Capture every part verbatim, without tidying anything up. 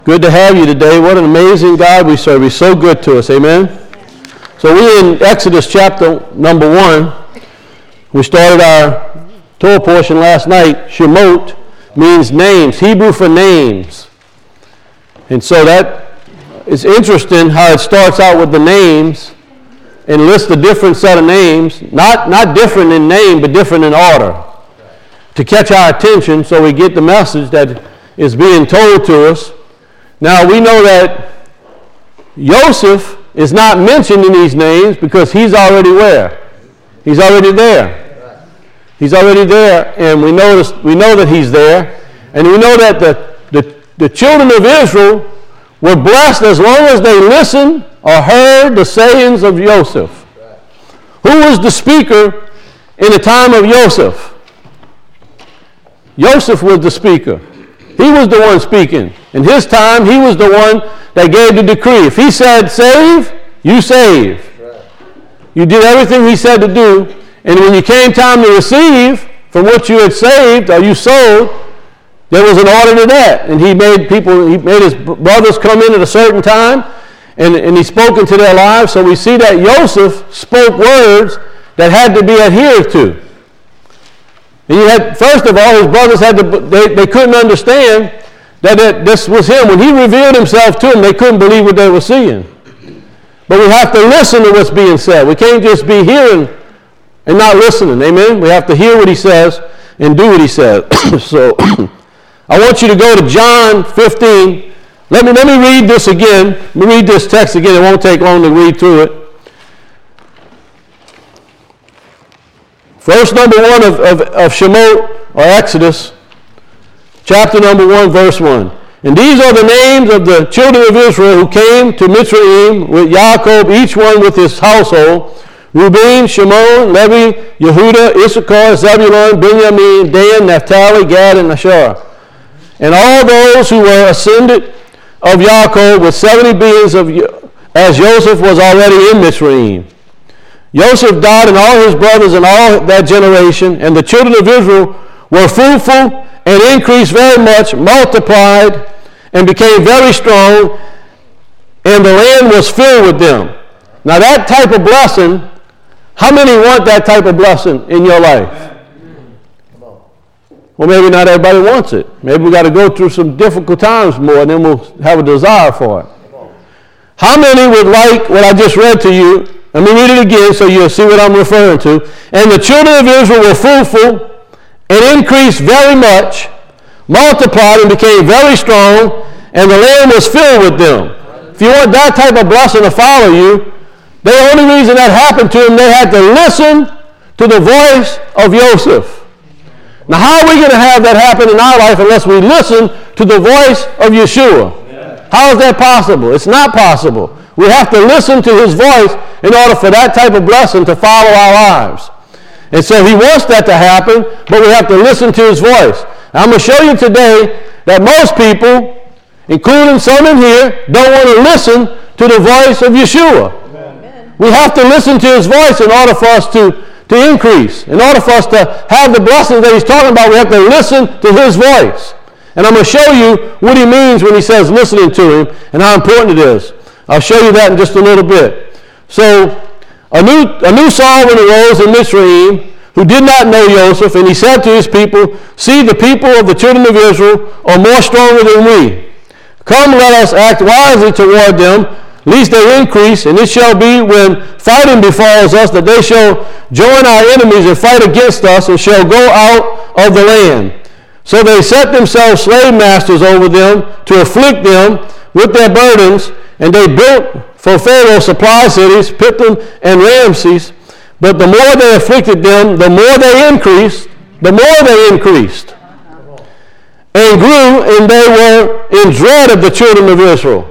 Good to have you today. What an amazing God we serve. He's so good to us. Amen. So we're in Exodus chapter number one. We started our Torah portion last night. Shemot means names, Hebrew for names. And so that is interesting how it starts out with the names and lists a different set of names. Not, not different in name, but different in order. To catch our attention so we get the message that is being told to us. Now, we know that Joseph is not mentioned in these names because he's already where? He's already there. He's already there, and we know, this, we know that he's there. And we know that the, the, the children of Israel were blessed as long as they listened or heard the sayings of Joseph. Who was the speaker in the time of Joseph? Joseph was the speaker. He was the one speaking. In his time, he was the one that gave the decree. If he said save, you save. You did everything he said to do. And when you came time to receive from what you had saved or you sold, there was an order to that. And he made people, he made his brothers come in at a certain time, and, and he spoke into their lives. So we see that Joseph spoke words that had to be adhered to. And you had, first of all, his brothers had to, they, they couldn't understand that it, this was him. When he revealed himself to them, they couldn't believe what they were seeing. But we have to listen to what's being said. We can't just be hearing and not listening. Amen? We have to hear what he says and do what he says. So I want you to go to John fifteen. Let me, let me read this again. Let me read this text again. It won't take long to read through it. Verse number one of, of, of Shemot, or Exodus, chapter number one, verse one. And these are the names of the children of Israel who came to Mitzrayim with Yaakov, each one with his household. Reuben, Shimon, Levi, Yehuda, Issachar, Zebulun, Benjamin, Dan, Naphtali, Gad, and Asher. And all those who were ascended of Yaakov with seventy beings of, as Joseph was already in Mitzrayim. Joseph died and all his brothers and all that generation, and the children of Israel were fruitful and increased very much, multiplied, and became very strong, and the land was filled with them. Now that type of blessing, how many want that type of blessing in your life? Well, maybe not everybody wants it. Maybe we got to go through some difficult times more, and then we'll have a desire for it. How many would like what I just read to you? Let me read it again so you'll see what I'm referring to. And the children of Israel were fruitful and increased very much, multiplied and became very strong, and the land was filled with them. If you want that type of blessing to follow you, the only reason that happened to them, they had to listen to the voice of Joseph. Now, how are we going to have that happen in our life unless we listen to the voice of Yeshua? How is that possible? It's not possible. We have to listen to his voice in order for that type of blessing to follow our lives. And so he wants that to happen, but we have to listen to his voice. Now, I'm going to show you today that most people, including some in here, don't want to listen to the voice of Yeshua. Amen. We have to listen to his voice in order for us to, to increase. In order for us to have the blessings that he's talking about, we have to listen to his voice. And I'm going to show you what he means when he says listening to him and how important it is. I'll show you that in just a little bit. So, a new, a new sovereign arose in Mitzrayim who did not know Joseph, and he said to his people, see, the people of the children of Israel are more stronger than we. Come, let us act wisely toward them, lest they increase, and it shall be when fighting befalls us that they shall join our enemies and fight against us and shall go out of the land. So they set themselves slave masters over them to afflict them with their burdens, and they built for Pharaoh supply cities, Pithom and Ramses. But the more they afflicted them, the more they increased, the more they increased, and grew, and they were in dread of the children of Israel.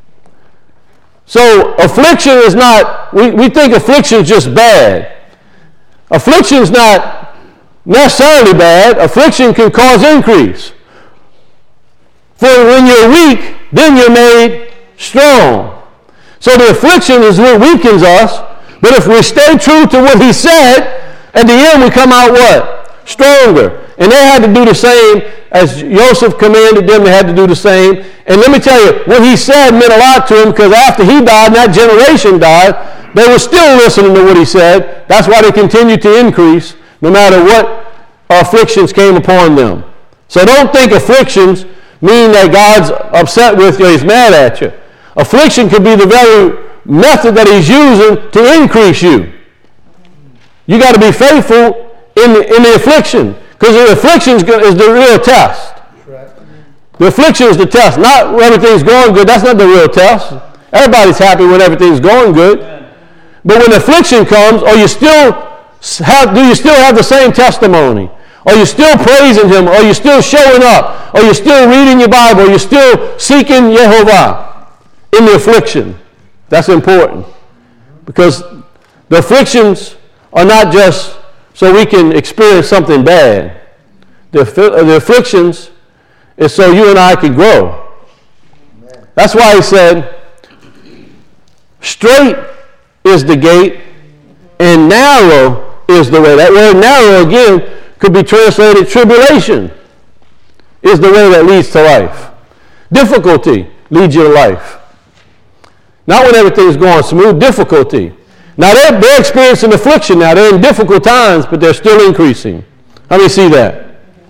So affliction is not, we, we think affliction is just bad. Affliction is not necessarily bad. Affliction can cause increase. For when you're weak, then you're made strong. So the affliction is what weakens us, but if we stay true to what he said, at the end we come out what? stronger. And they had to do the same as Joseph commanded them. They had to do the same. And let me tell you, what he said meant a lot to them, because after he died and that generation died, they were still listening to what he said. That's why they continued to increase no matter what afflictions came upon them. So don't think afflictions mean that God's upset with you or he's mad at you. Affliction could be the very method that he's using to increase you. You got to be faithful in the, in the affliction, because the affliction is the real test. The affliction is the test, not when everything's going good. That's not the real test. Everybody's happy when everything's going good. But when affliction comes, are you still have, do you still have the same testimony? Are you still praising him? Are you still showing up? Are you still reading your Bible? Are you still seeking Jehovah in the affliction? That's important, because the afflictions are not just so we can experience something bad. The, the afflictions is so you and I can grow. Amen. That's why he said, straight is the gate and narrow is the way. That word narrow again could be translated tribulation is the way that leads to life. Difficulty leads you to life. Not when everything's going smooth, difficulty. Now they're, they're experiencing affliction now. They're in difficult times, but they're still increasing. How many see that?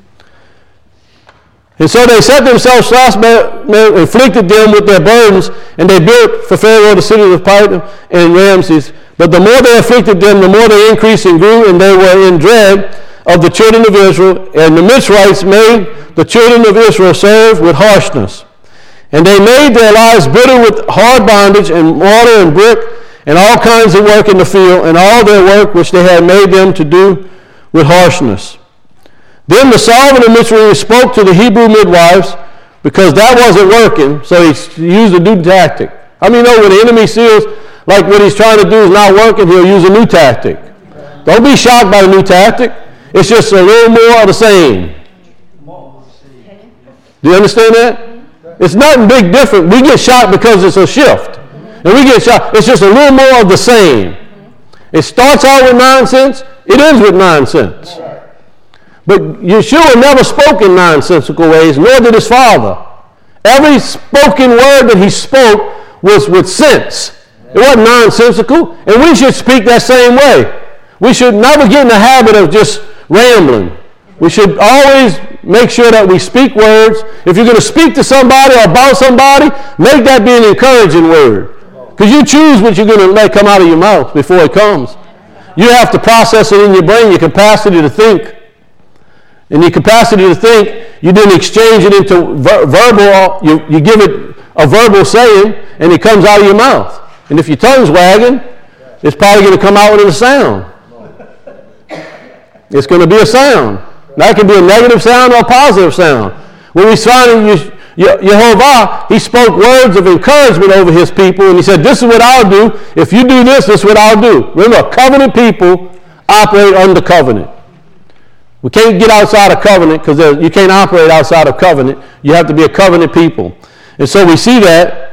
And so they set themselves last, inflicted them with their burdens, and they built for Pharaoh the cities of Pithom and Ramses. But the more they afflicted them, the more they increased and grew, and they were in dread of the children of Israel. And the Mitzrites made the children of Israel serve with harshness. And they made their lives bitter with hard bondage and mortar and brick and all kinds of work in the field, and all their work which they had made them to do with harshness. Then the Solomon of Mitzrayim spoke to the Hebrew midwives, because that wasn't working, so he used a new tactic. I mean, you know, when the enemy sees like what he's trying to do is not working, he'll use a new tactic. Don't be shocked by the new tactic. It's just a little more of the same. Do you understand that? It's nothing big different. We get shocked because it's a shift. And we get shocked. It's just a little more of the same. It starts out with nonsense. It ends with nonsense. But Yeshua never spoke in nonsensical ways, nor did his father. Every spoken word that he spoke was with sense. It wasn't nonsensical. And we should speak that same way. We should never get in the habit of just rambling. We should always make sure that we speak words. If you're going to speak to somebody or about somebody, make that be an encouraging word. Because you choose what you're going to let come out of your mouth before it comes. You have to process it in your brain, your capacity to think. And your capacity to think, you didn't exchange it into ver- verbal, you, you give it a verbal saying, and it comes out of your mouth. And if your tongue's wagging, it's probably going to come out with a sound. It's going to be a sound. That can be a negative sound or a positive sound. When we find in Jehovah, he spoke words of encouragement over his people, and he said, this is what I'll do. If you do this, this is what I'll do. Remember, covenant people operate under covenant. We can't get outside of covenant, because you can't operate outside of covenant. You have to be a covenant people. And so we see that.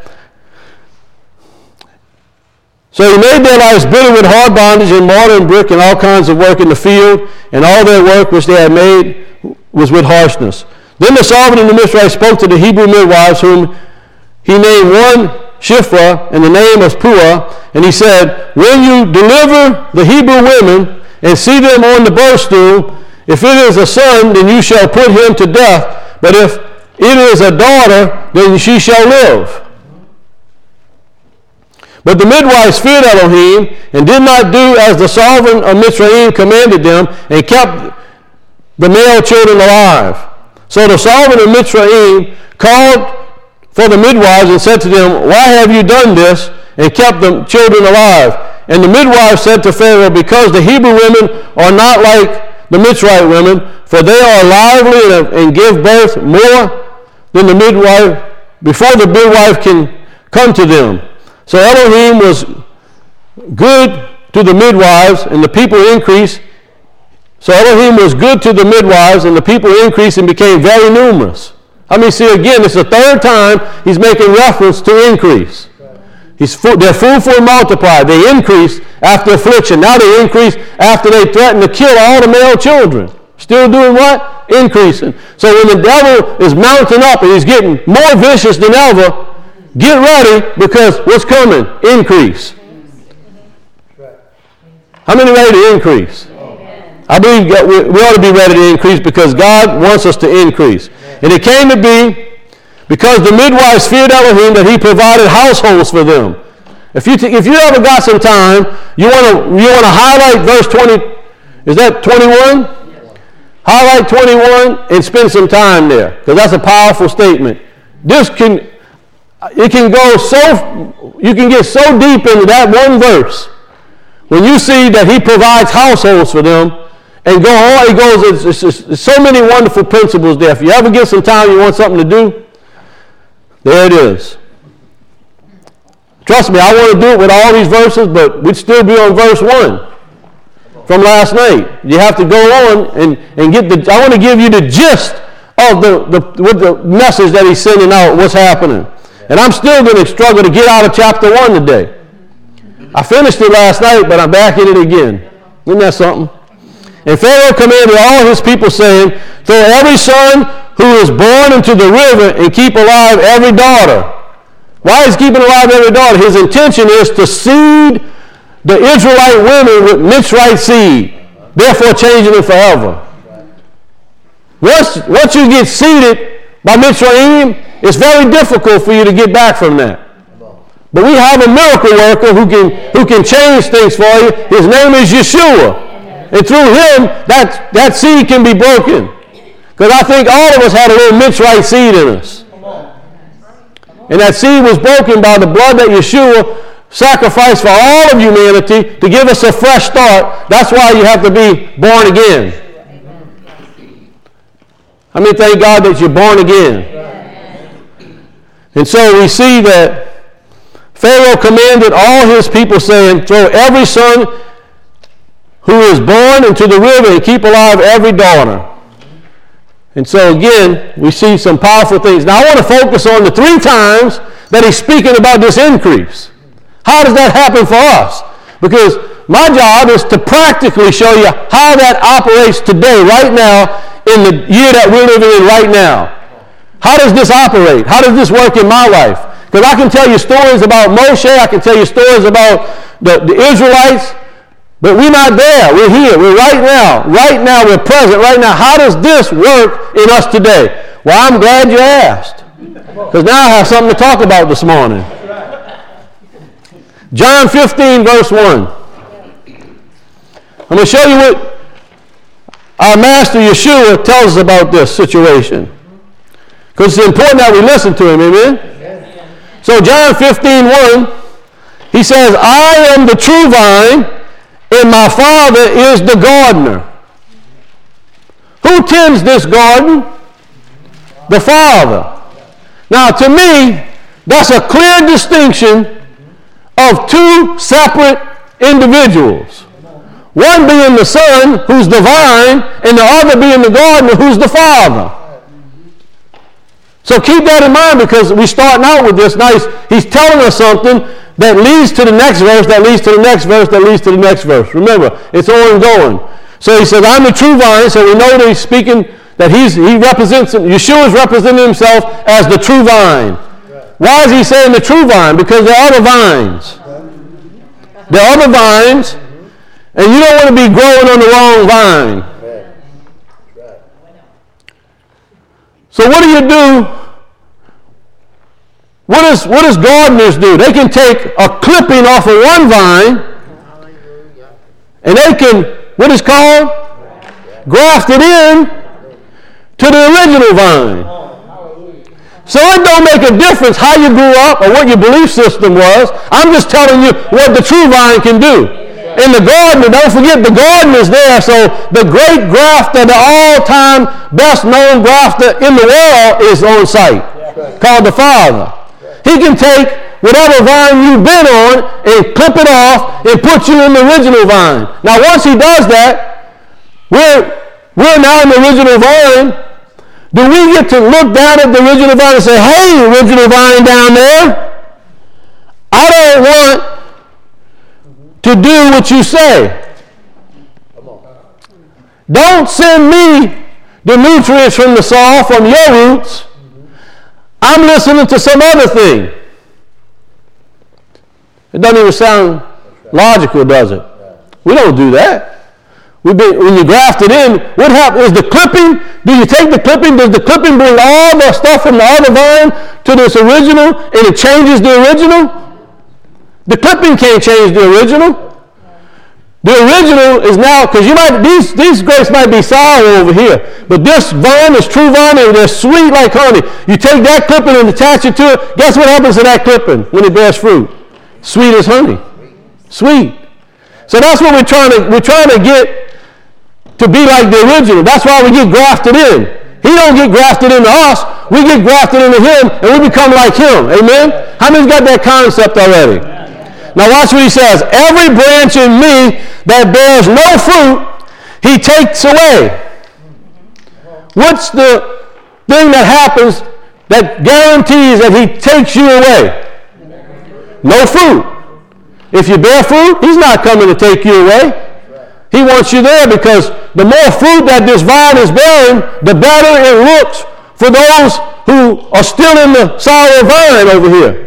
So he made their lives bitter with hard bondage and mortar and brick and all kinds of work in the field, and all their work which they had made was with harshness. Then the Solomon and the Mitzrites spoke to the Hebrew midwives, whom he named one Shiphrah, and the name was Puah, and he said, when you deliver the Hebrew women and see them on the birth stool, if it is a son, then you shall put him to death, but if it is a daughter, then she shall live. But the midwives feared Elohim, and did not do as the Solomon of Mitzrayim commanded them, and kept the male children alive. So the Solomon of Mitzrayim called for the midwives and said to them, why have you done this, and kept the children alive? And the midwives said to Pharaoh, because the Hebrew women are not like the Mitzrite women, for they are lively and give birth more than the midwife, before the midwife can come to them. So Elohim was good to the midwives, and the people increased. So Elohim was good to the midwives, and the people increased and became very numerous. I mean, see, again, it's the third time he's making reference to increase. He's fu- they're fruitful and multiplied. They increased after affliction. Now they increase after they threatened to kill all the male children. Still doing what? Increasing. So when the devil is mounting up and he's getting more vicious than ever, get ready because what's coming? Increase. How many ready to increase? I believe we ought to be ready to increase because God wants us to increase. And it came to be because the midwives feared Elohim that he provided households for them. If you t- if you ever got some time, you want to you want to highlight verse twenty. Is that twenty-one? Yes. Highlight twenty-one and spend some time there because that's a powerful statement. This can it can go so you can get so deep into that one verse when you see that he provides households for them and go on. He goes. It's, it's, it's so many wonderful principles there. If you ever get some time, you want something to do. There it is. Trust me, I want to do it with all these verses, but we'd still be on verse one from last night. You have to go on and, and get the, I want to give you the gist of the, the, with the message that he's sending out, what's happening. And I'm still going to struggle to get out of chapter one today. I finished it last night, but I'm back in it again. Isn't that something? And Pharaoh commanded all his people, saying, throw every son who is born into the river and keep alive every daughter. Why is he keeping alive every daughter? His intention is to seed the Israelite women with Mitzrite seed, therefore changing it forever. Once, once you get seeded by Mitzrayim, it's very difficult for you to get back from that. But we have a miracle worker who can, who can change things for you. His name is Yeshua. And through him, that, that seed can be broken. Because I think all of us had a little Mitzrite seed in us. And that seed was broken by the blood that Yeshua sacrificed for all of humanity to give us a fresh start. That's why you have to be born again. I mean, thank God that you're born again. And so we see that Pharaoh commanded all his people, saying, throw every son who is born into the river and keep alive every daughter. And so again, we see some powerful things. Now I want to focus on the three times that he's speaking about this increase. How does that happen for us? Because my job is to practically show you how that operates today, right now, in the year that we're living in right now. How does this operate? How does this work in my life? Because I can tell you stories about Moshe, I can tell you stories about the, the Israelites, but we're not there. We're here. We're right now. Right now, we're present. Right now. How does this work in us today? Well, I'm glad you asked. Because now I have something to talk about this morning. John fifteen, verse one. I'm going to show you what our master Yeshua tells us about this situation. Because it's important that we listen to him. Amen? So John fifteen, one, he says, I am the true vine, and my Father is the gardener. Who tends this garden? The Father. Now, to me, that's a clear distinction of two separate individuals. One being the Son, who's the vine, and the other being the gardener, who's the Father. So keep that in mind because we're starting out with this. Now he's, he's telling us something that leads to the next verse, that leads to the next verse, that leads to the next verse. Remember, it's ongoing. So he says, I'm the true vine. So we know that he's speaking, that he's, he represents, Yeshua is representing himself as the true vine. Why is he saying the true vine? Because there are other vines. There are other vines, and you don't want to be growing on the wrong vine. So what do you do? What, is, what does gardeners do? They can take a clipping off of one vine, and they can, what is called? Graft it in to the original vine. So it don't make a difference how you grew up or what your belief system was. I'm just telling you what the true vine can do. And the gardener, don't forget the gardener's there. So the great grafter, the all-time best-known grafter in the world is on site, called the Father. He can take whatever vine you've been on and clip it off and put you in the original vine. Now once he does that, we're, we're now in the original vine. Do we get to look down at the original vine and say, hey, original vine down there, I don't want to do what you say. don't send me the nutrients from the soil, from your roots. I'm listening to some other thing. It doesn't even sound logical, does it? We don't do that. We've been, when you graft it in, what happens is the clipping, do you take the clipping, does the clipping bring all the stuff from the other vine to this original and it changes the original? The clipping can't change the original. The original is now, because you might, these, these grapes might be sour over here, but this vine is true vine and they're sweet like honey. You take that clipping and attach it to it, guess what happens to that clipping when it bears fruit? Sweet as honey. Sweet. So that's what we're trying to, we're trying to get to be like the original. That's why we get grafted in. He don't get grafted into us. We get grafted into him and we become like him. Amen? How many's got that concept already? Now watch what he says. Every branch in me that bears no fruit, he takes away. What's the thing that happens that guarantees that he takes you away? No fruit. If you bear fruit, he's not coming to take you away. He wants you there because the more fruit that this vine is bearing, the better it looks for those who are still in the sour vine over here.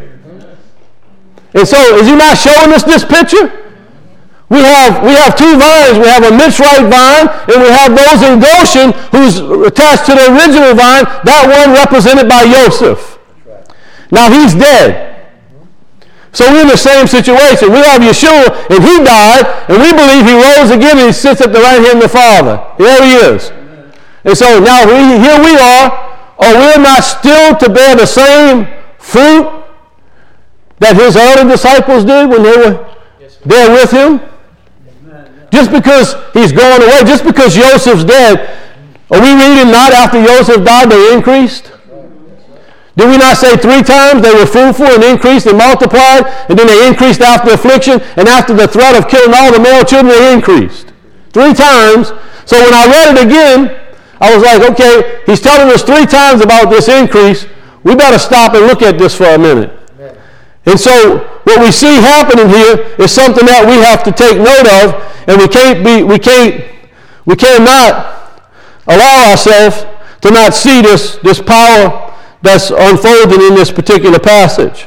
And so, is he not showing us this picture? We have, we have two vines. We have a Mitzrite vine, and we have those in Goshen who's attached to the original vine, that one represented by Joseph. Now, he's dead. So we're in the same situation. We have Yeshua, and he died, and we believe he rose again, and he sits at the right hand of the Father. There he is. And so now we, here we are, or we're not still to bear the same fruit that his other disciples did when they were there with him? Just because he's going away, just because Joseph's dead, are we reading not after Joseph died they increased? Did we not say three times they were fruitful and increased and multiplied, and then they increased after affliction, and after the threat of killing all the male children, they increased? Three times. So when I read it again, I was like, okay, he's telling us three times about this increase. We better stop and look at this for a minute. Amen. And so what we see happening here is something that we have to take note of, and we can't be, we can't, we cannot allow ourselves to not see this, this power that's unfolding in this particular passage.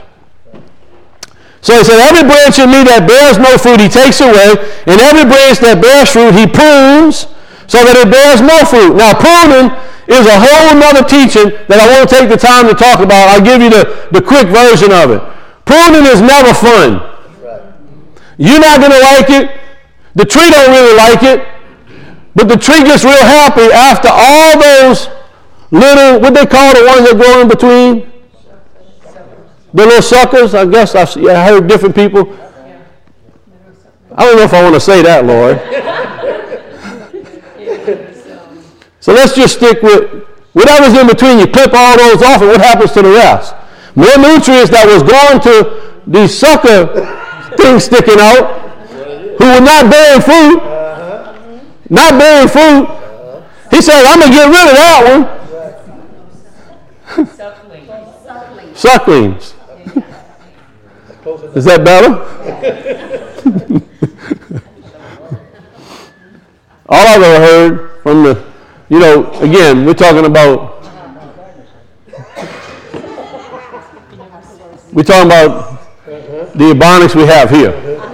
So he said, every branch in me that bears no fruit, he takes away, and every branch that bears fruit, he prunes, so that it bears more fruit. Now, pruning is a whole nother teaching that I won't take the time to talk about. I'll give you the, the quick version of it. Pruning is never fun. You're not going to like it. The tree don't really like it. But the tree gets real happy after all those little, what they call the ones that grow in between? The little suckers, I guess. I've I heard different people. I don't know if I want to say that, Lord. So let's just stick with whatever's in between. You clip all those off, and what happens to the rest? More nutrients that was going to these sucker things sticking out, who were not bearing fruit, not bearing fruit. He said, I'm going to get rid of that one. Sucklings. Sucklings. Is that better? All I've ever heard from the, you know, again, we're talking about, we're talking about the Ebonics we have here.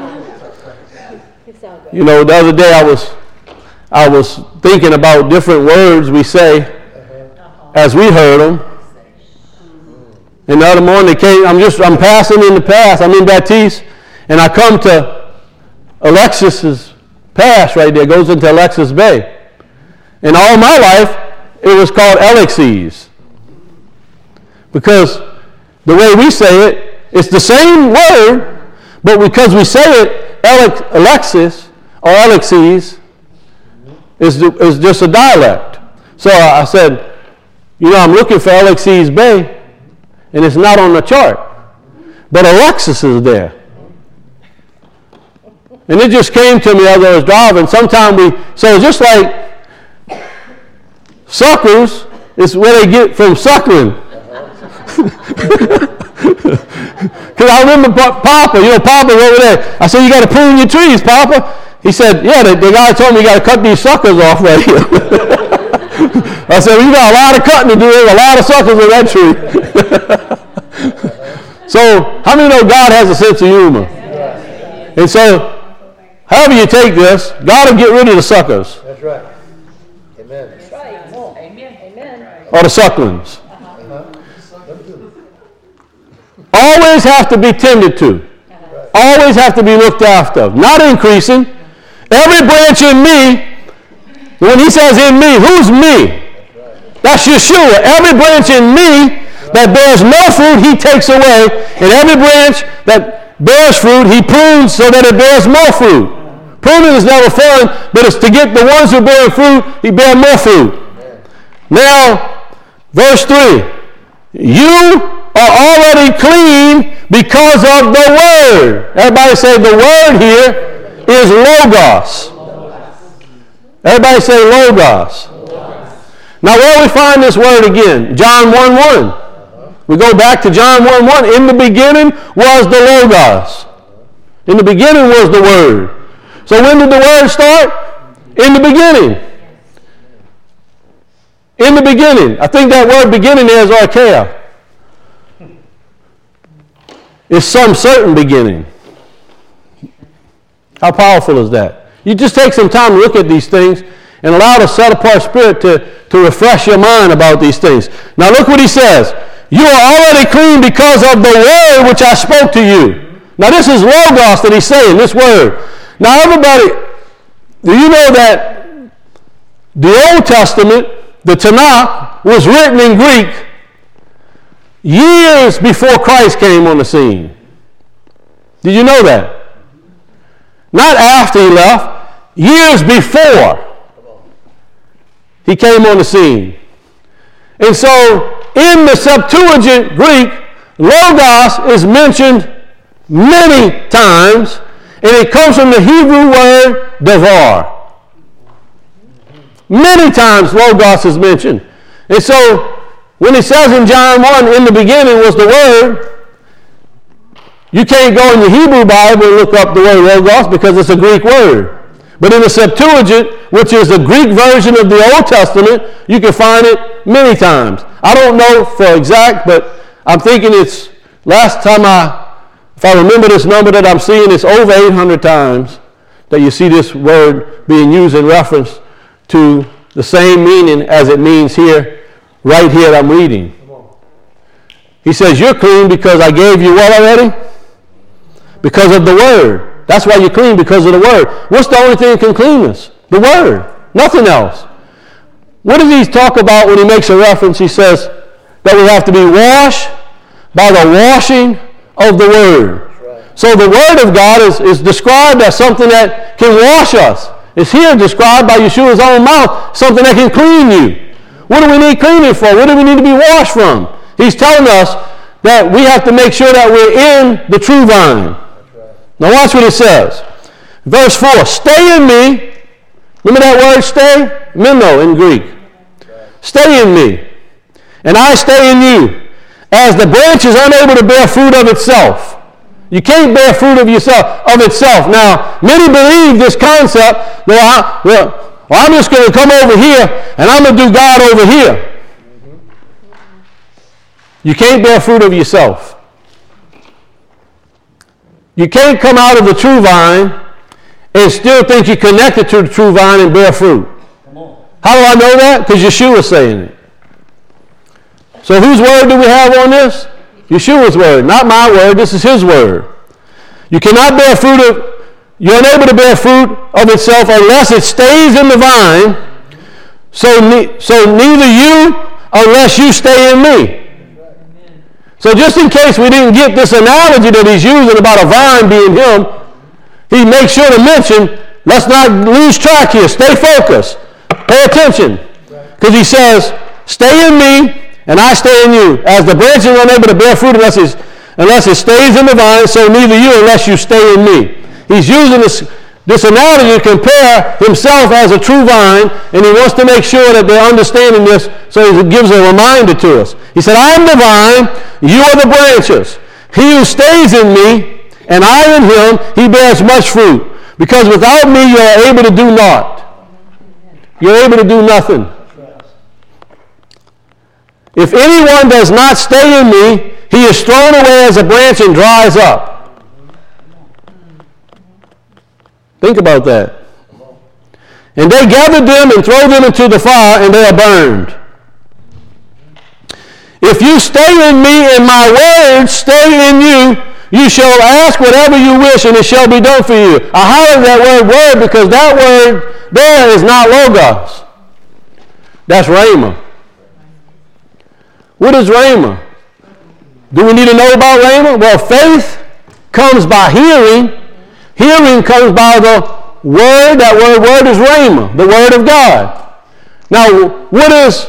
You know, the other day I was, I was thinking about different words we say as we heard them. And the other morning they came, I'm just, I'm passing in the pass, I'm in Baptiste, and I come to Alexis's pass right there, goes into Alexis Bay. And all my life, it was called Alexis. Because the way we say it, it's the same word, but because we say it, Alex, Alexis, or Alexis, is, is just a dialect. So I said, you know, I'm looking for Alexis Bay, and it's not on the chart. But Alexis is there. And it just came to me as I was driving. Sometimes we, so just like suckers is where they get from suckling. Because I remember Papa, you know, Papa's over there. I said, you got to prune your trees, Papa. He said, yeah, the, the guy told me you got to cut these suckers off right here. I said, well, you got a lot of cutting to do. There's a lot of suckers on that tree. So, how many know God has a sense of humor? Yes. And so, however you take this, God will get rid of the suckers. That's right. Amen. That's right. Amen. Amen. Or the sucklings. Uh-huh. Always have to be tended to. Always have to be looked after. Not increasing. Every branch in me, when he says in me, who's me? That's Yeshua. Every branch in me that bears no fruit, he takes away. And every branch that bears fruit, he prunes so that it bears more fruit. Pruning is never fun, but it's to get the ones who bear fruit, he bear more fruit. Now, verse three. You are already clean because of the word. Everybody say the word here is Logos. Everybody say Logos. Now where we find this word again? John one one. We go back to John one one. In the beginning was the Logos. In the beginning was the word. So when did the word start? In the beginning. In the beginning. I think that word beginning there is archaea. It's some certain beginning. How powerful is that? You just take some time to look at these things and allow the set-apart spirit to, to refresh your mind about these things. Now look what he says. You are already clean because of the word which I spoke to you. Now this is Logos that he's saying, this word. Now everybody, do you know that the Old Testament, the Tanakh, was written in Greek years before Christ came on the scene? Did you know that? Not after he left, years before he came on the scene. And so in the Septuagint Greek, Logos is mentioned many times, and it comes from the Hebrew word davar. Many times Logos is mentioned. And so when it says in John one, in the beginning was the word, you can't go in the Hebrew Bible and look up the word Logos because it's a Greek word. But in the Septuagint, which is the Greek version of the Old Testament, you can find it many times. I don't know for exact, but I'm thinking it's, last time I, if I remember this number that I'm seeing, it's over eight hundred times that you see this word being used in reference to the same meaning as it means here, right here that I'm reading. He says, you're clean because I gave you what already? Because of the word. That's why you're clean, because of the word. What's the only thing that can clean us? The word. Nothing else. What does he talk about when he makes a reference? He says that we have to be washed by the washing of the word. Right. So the word of God is, is described as something that can wash us. It's here described by Yeshua's own mouth, something that can clean you. What do we need cleaning for? What do we need to be washed from? He's telling us that we have to make sure that we're in the true vine. Now watch what it says. Verse four, stay in me. Remember that word stay? Meno in Greek. Stay in me, and I stay in you. As the branch is unable to bear fruit of itself. You can't bear fruit of yourself of itself. Now, many believe this concept, well, I, well, well I'm just going to come over here, and I'm going to do God over here. You can't bear fruit of yourself. You can't come out of the true vine and still think you're connected to the true vine and bear fruit. How do I know that? Because Yeshua is saying it. So whose word do we have on this? Yeshua's word, not my word. This is his word. You cannot bear fruit of, you're unable to bear fruit of itself unless it stays in the vine. So, ne- so neither you unless you stay in me. So just in case we didn't get this analogy that he's using about a vine being him, he makes sure to mention, let's not lose track here. Stay focused. Pay attention. Because he says, stay in me and I stay in you. As the branch is unable to bear fruit unless, it's, unless it stays in the vine, so neither you unless you stay in me. He's using this, this analogy to compare himself as a true vine, and he wants to make sure that they're understanding this, so he gives a reminder to us. He said, I am the vine, you are the branches. He who stays in me, and I in him, he bears much fruit. Because without me, you're able to do naught. You're able to do nothing. If anyone does not stay in me, he is thrown away as a branch and dries up. Think about that. And they gather them and throw them into the fire, and they are burned. If you stay in me and my words stay in you, you shall ask whatever you wish, and it shall be done for you. I highlight that word word because that word there is not logos. That's rhema. What is rhema? Do we need to know about rhema? Well, faith comes by hearing. Hearing comes by the word. That word word is rhema, the word of God. Now, what is,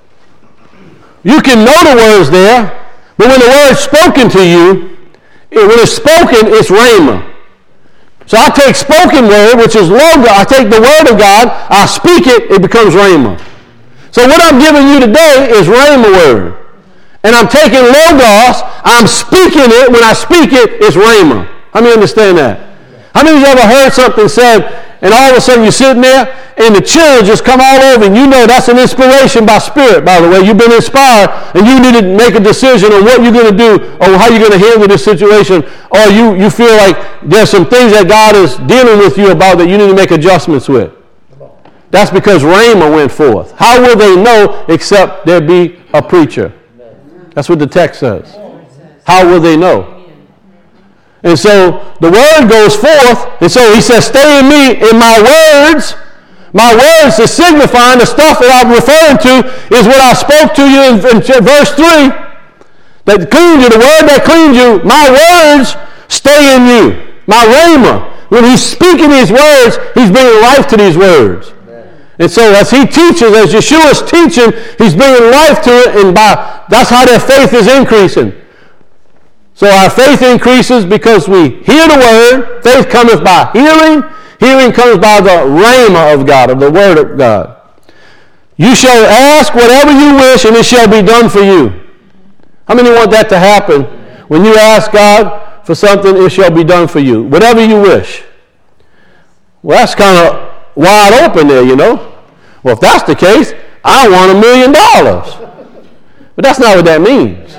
you can know the words there, but when the word is spoken to you, when it's spoken, it's rhema. So I take spoken word, which is logo. I take the word of God, I speak it, it becomes rhema. So what I'm giving you today is rhema word. And I'm taking logos, I'm speaking it. When I speak it, it's rhema. How many understand that? How many of you ever heard something said, and all of a sudden you're sitting there, and the chills just come all over, and you know that's an inspiration by spirit, by the way. You've been inspired, and you need to make a decision on what you're going to do, or how you're going to handle this situation, or you, you feel like there's some things that God is dealing with you about that you need to make adjustments with. That's because rhema went forth. How will they know except there be a preacher? That's what the text says. How will they know? And so the word goes forth, and so he says, stay in me, in my words. My words is signifying the stuff that I'm referring to is what I spoke to you in, in verse three. That cleaned you, the word that cleaned you, my words stay in you. My rhema. When he's speaking these words, he's bringing life to these words. And so as he teaches, as Yeshua's teaching, he's bringing life to it, and by that's how their faith is increasing. So our faith increases because we hear the word. Faith cometh by hearing. Hearing comes by the rhema of God, of the word of God. You shall ask whatever you wish, and it shall be done for you. How many want that to happen? When you ask God for something, it shall be done for you. Whatever you wish. Well, that's kind of wide open there, you know. Well, if that's the case, I want a million dollars. But that's not what that means.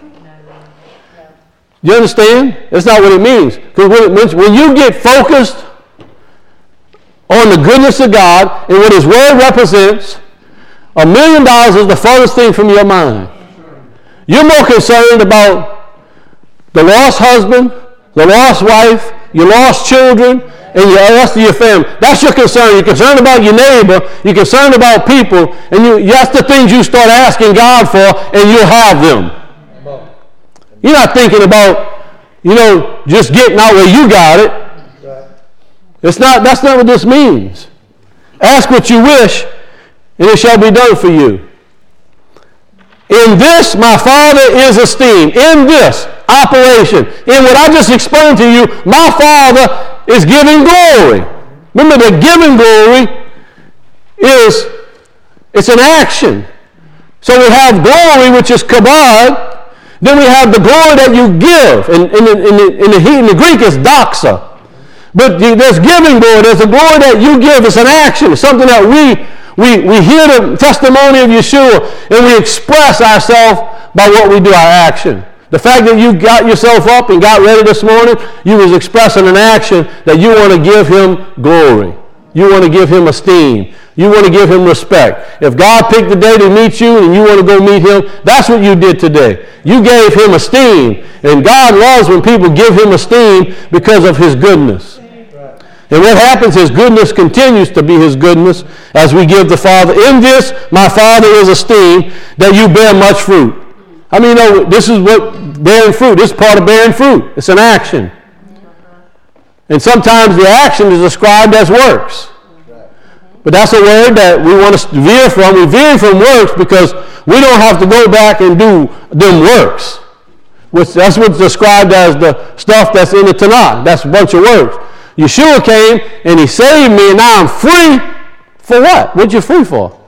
You understand? That's not what it means. Because when, when you get focused on the goodness of God and what his word represents, a million dollars is the farthest thing from your mind. You're more concerned about the lost husband, the lost wife, your lost children, and the rest of your family. That's your concern. You're concerned about your neighbor. You're concerned about people. And you, that's the things you start asking God for, and you'll have them. You're not thinking about, you know, just getting out where you got it. It's not, that's not what this means. Ask what you wish, and it shall be done for you. In this, my Father is esteemed. In this operation, in what I just explained to you, my Father is giving glory. Remember, the giving glory is, it's an action. So we have glory, which is kabod. Then we have the glory that you give. In, in, in, in, the, in, the, in the Greek, it's doxa. But there's giving glory. There's a glory that you give. It's an action. It's something that we, we, we hear the testimony of Yeshua, and we express ourselves by what we do, our action. The fact that you got yourself up and got ready this morning, you was expressing an action that you want to give him glory. You want to give him esteem. You want to give him respect. If God picked the day to meet you and you want to go meet him, that's what you did today. You gave him esteem. And God loves when people give him esteem because of his goodness. And what happens, his goodness continues to be his goodness as we give the Father. In this, my Father is esteemed, that you bear much fruit. I mean, you know, this is what bearing fruit. This is part of bearing fruit. It's an action. And sometimes the action is described as works. But that's a word that we want to veer from. We veer from works because we don't have to go back and do them works. Which, that's what's described as the stuff that's in the Tanakh. That's a bunch of works. Yeshua came and he saved me, and now I'm free. For what? What you free for?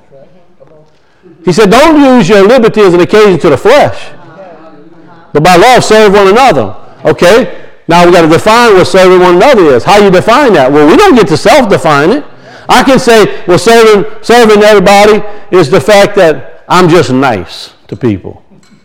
He said, don't use your liberty as an occasion to the flesh, but by love serve one another. Okay? Now we got to define what serving one another is. How you define that? Well, we don't get to self-define it. I can say, well, serving, serving everybody is the fact that I'm just nice to people.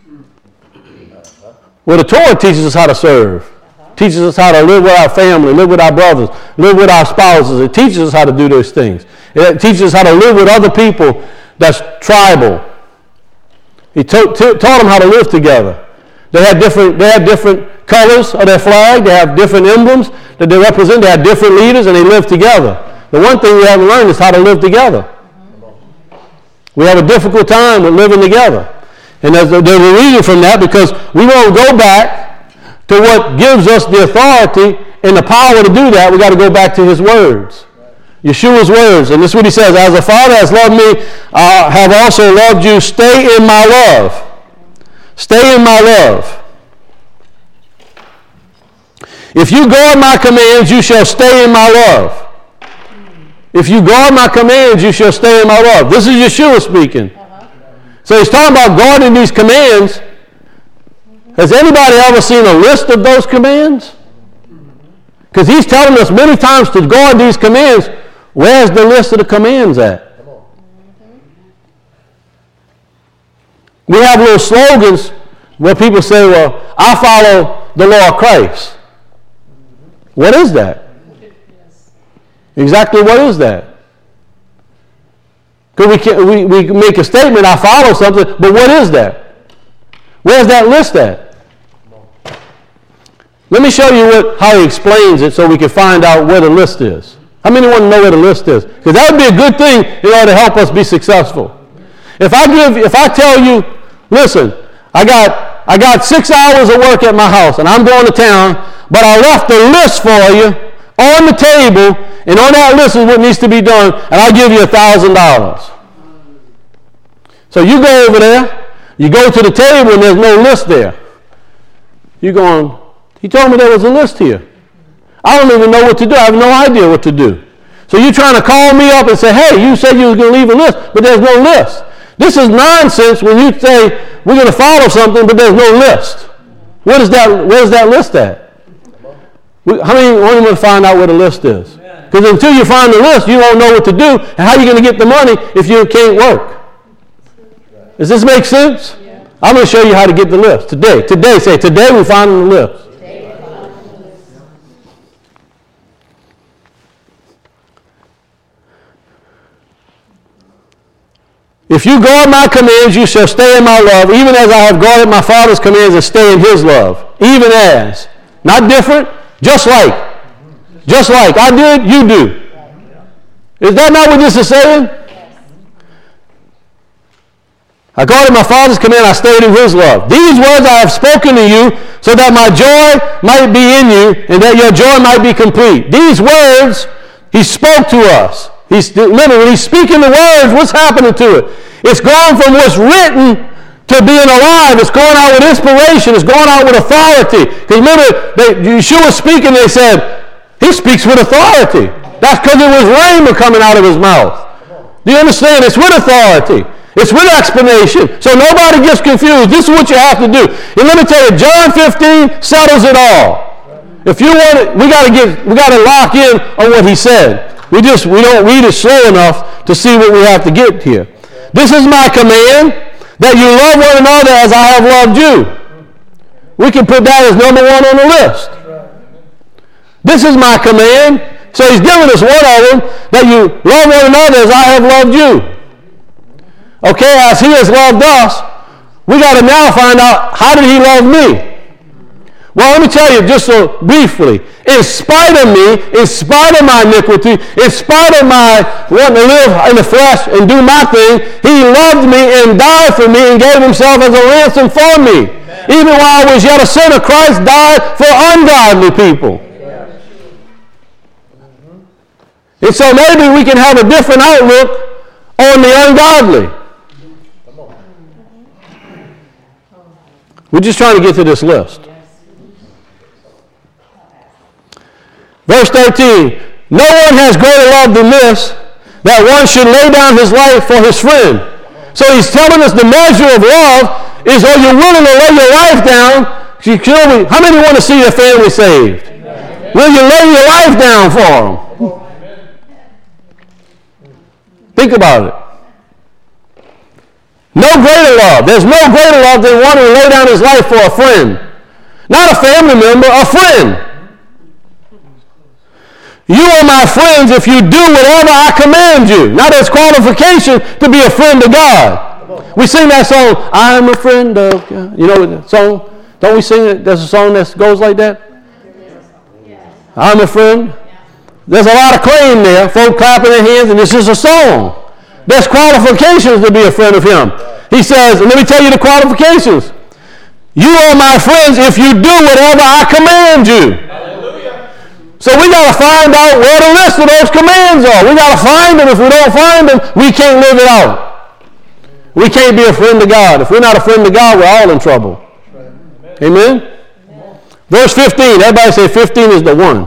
Well, the Torah teaches us how to serve. Teaches us how to live with our family, live with our brothers, live with our spouses. It teaches us how to do those things. It teaches us how to live with other people that's tribal. He ta- t- taught them how to live together. They had different, they had different colors of their flag. They have different emblems that they represent. They had different leaders, and they lived together. The one thing we haven't learned is how to live together. We have a difficult time with living together. And there's a, there's a reason from that, because we won't go back to what gives us the authority and the power to do that. We've got to go back to his words. Yeshua's words. And this is what he says. As the Father has loved me, I have also loved you. Stay in my love. Stay in my love. If you guard my commands, you shall stay in my love. If you guard my commands, you shall stay in my love. This is Yeshua speaking. Uh-huh. So he's talking about guarding these commands. Mm-hmm. Has anybody ever seen a list of those commands? Because he's telling us many times to guard these commands. Where's the list of the commands at? Come on. We have little slogans where people say, well, I follow the law of Christ. What is that? Exactly what is that? Because we, can, we, we make a statement, I follow something, but what is that? Where's that list at? Let me show you what, how he explains it so we can find out where the list is. How many want to know where the list is? Because that would be a good thing in order to help us be successful. If I give, if I tell you, listen, I got, I got six hours of work at my house and I'm going to town, but I left a list for you on the table, and on that list is what needs to be done, and I'll give you a thousand dollars. So you go over there, you go to the table, and there's no list there. You're going, he told me there was a list here. I don't even know what to do. I have no idea what to do. So you're trying to call me up and say, hey, you said you were going to leave a list, but there's no list. This is nonsense when you say we're going to follow something, but there's no list. What is that? Where's that list at? How many want to find out where the list is? Because until you find the list, you won't know what to do. And how are you going to get the money if you can't work? Does this make sense? Yeah. I'm going to show you how to get the list today. Today, say, today we find the list. If you guard my commands, you shall stay in my love, even as I have guarded my Father's commands and stay in his love. Even as. Not different. Just like, just like I did, you do. Is that not what this is saying? I guarded my Father's command, I stayed in his love. These words I have spoken to you, so that my joy might be in you, and that your joy might be complete. These words, he spoke to us. He's literally he's speaking the words. What's happening to it? It's going from what's written to being alive. It's going out with inspiration. It's going out with authority. Because remember, they, Yeshua was speaking, they said, he speaks with authority. That's because it was rhema coming out of his mouth. Do you understand? It's with authority. It's with explanation. So nobody gets confused. This is what you have to do. And let me tell you, John fifteen settles it all. If you want it, we got to get, we got to lock in on what he said. We just, we don't read it slow enough to see what we have to get here. This is my command, that you love one another as I have loved you. We can put that as number one on the list. This is my command. So he's giving us one of them, that you love one another as I have loved you. Okay, as he has loved us, we got to now find out, how did he love me? Well, let me tell you just so briefly. In spite of me, in spite of my iniquity, in spite of my wanting to live in the flesh and do my thing, he loved me and died for me and gave himself as a ransom for me. Amen. Even while I was yet a sinner, Christ died for ungodly people. Amen. And so maybe we can have a different outlook on the ungodly. We're just trying to get to this list. Verse thirteen, no one has greater love than this, that one should lay down his life for his friend. So he's telling us the measure of love is, are you willing to lay your life down She killed me. How many want to see their family saved? Amen. Will you lay your life down for them? Amen. Think about it. No greater love. There's no greater love than one who lay down his life for a friend. Not a family member, a friend. You are my friends if you do whatever I command you. Now there's qualification to be a friend of God. We sing that song, I'm a friend of God. You know that song? Don't we sing it? There's a song that goes like that? I'm a friend. There's a lot of claim there. Folk clapping their hands, and this is a song. There's qualifications to be a friend of him. He says, and let me tell you the qualifications. You are my friends if you do whatever I command you. Hallelujah. So we got to find out where the list of those commands are. We got to find them. If we don't find them, we can't live it out. We can't be a friend of God. If we're not a friend of God, we're all in trouble. Amen? Amen? Verse fifteen. Everybody say fifteen is the one.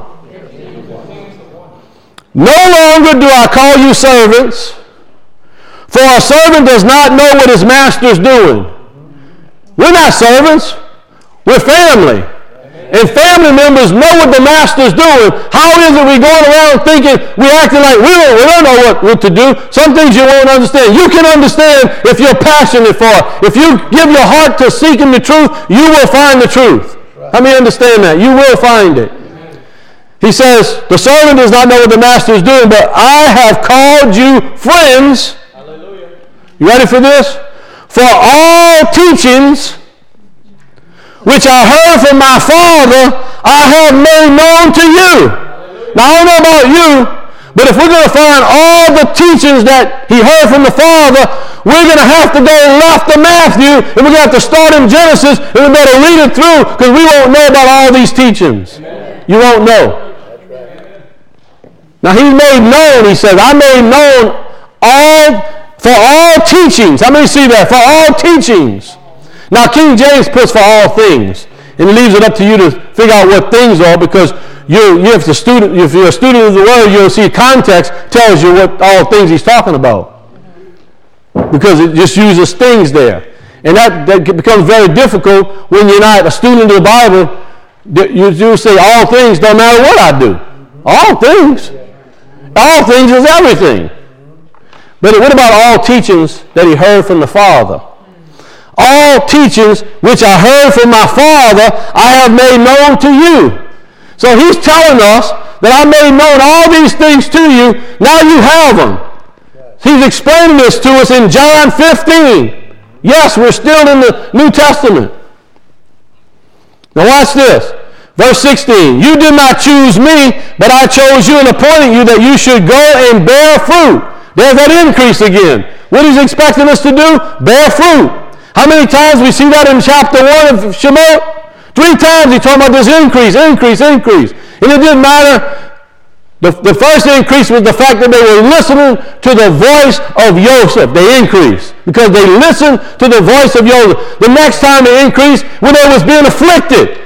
No longer do I call you servants, for a servant does not know what his master is doing. We're not servants. We're family. And family members know what the master's doing. How is it we going around thinking, we acting like we don't, we don't know what, what to do? Some things you won't understand. You can understand if you're passionate for it. If you give your heart to seeking the truth, you will find the truth. How many understand that? You will find it. He says, the servant does not know what the master is doing, but I have called you friends. Hallelujah. You ready for this? For all teachings which I heard from my Father, I have made known to you. Hallelujah. Now, I don't know about you, but if we're going to find all the teachings that he heard from the Father, we're going to have to go left to Matthew, and we're going to have to start in Genesis, and we better read it through, because we won't know about all these teachings. Amen. You won't know. Now, he made known, he says, I made known all, for all teachings. How many see that? For all teachings. Now, King James puts for all things, and he leaves it up to you to figure out what things are, because you, you have to student, if you're a student of the word, you'll see context tells you what all things he's talking about, because it just uses things there. And that, that becomes very difficult when you're not a student of the Bible. You, you say all things, don't matter what I do. All things. All things is everything. But what about all teachings that he heard from the Father? All teachings which I heard from my Father, I have made known to you. So he's telling us that I made known all these things to you. Now you have them. He's explaining this to us in John fifteen. Yes, we're still in the New Testament. Now watch this. Verse sixteen, you did not choose me, but I chose you and appointed you that you should go and bear fruit. There's that increase again. What he's expecting us to do? Bear fruit. How many times we see that in chapter one of Shemot? Three times he talking about this increase, increase, increase. And it didn't matter. The, the first increase was the fact that they were listening to the voice of Joseph. They increased because they listened to the voice of Joseph. The next time they increased when they was being afflicted.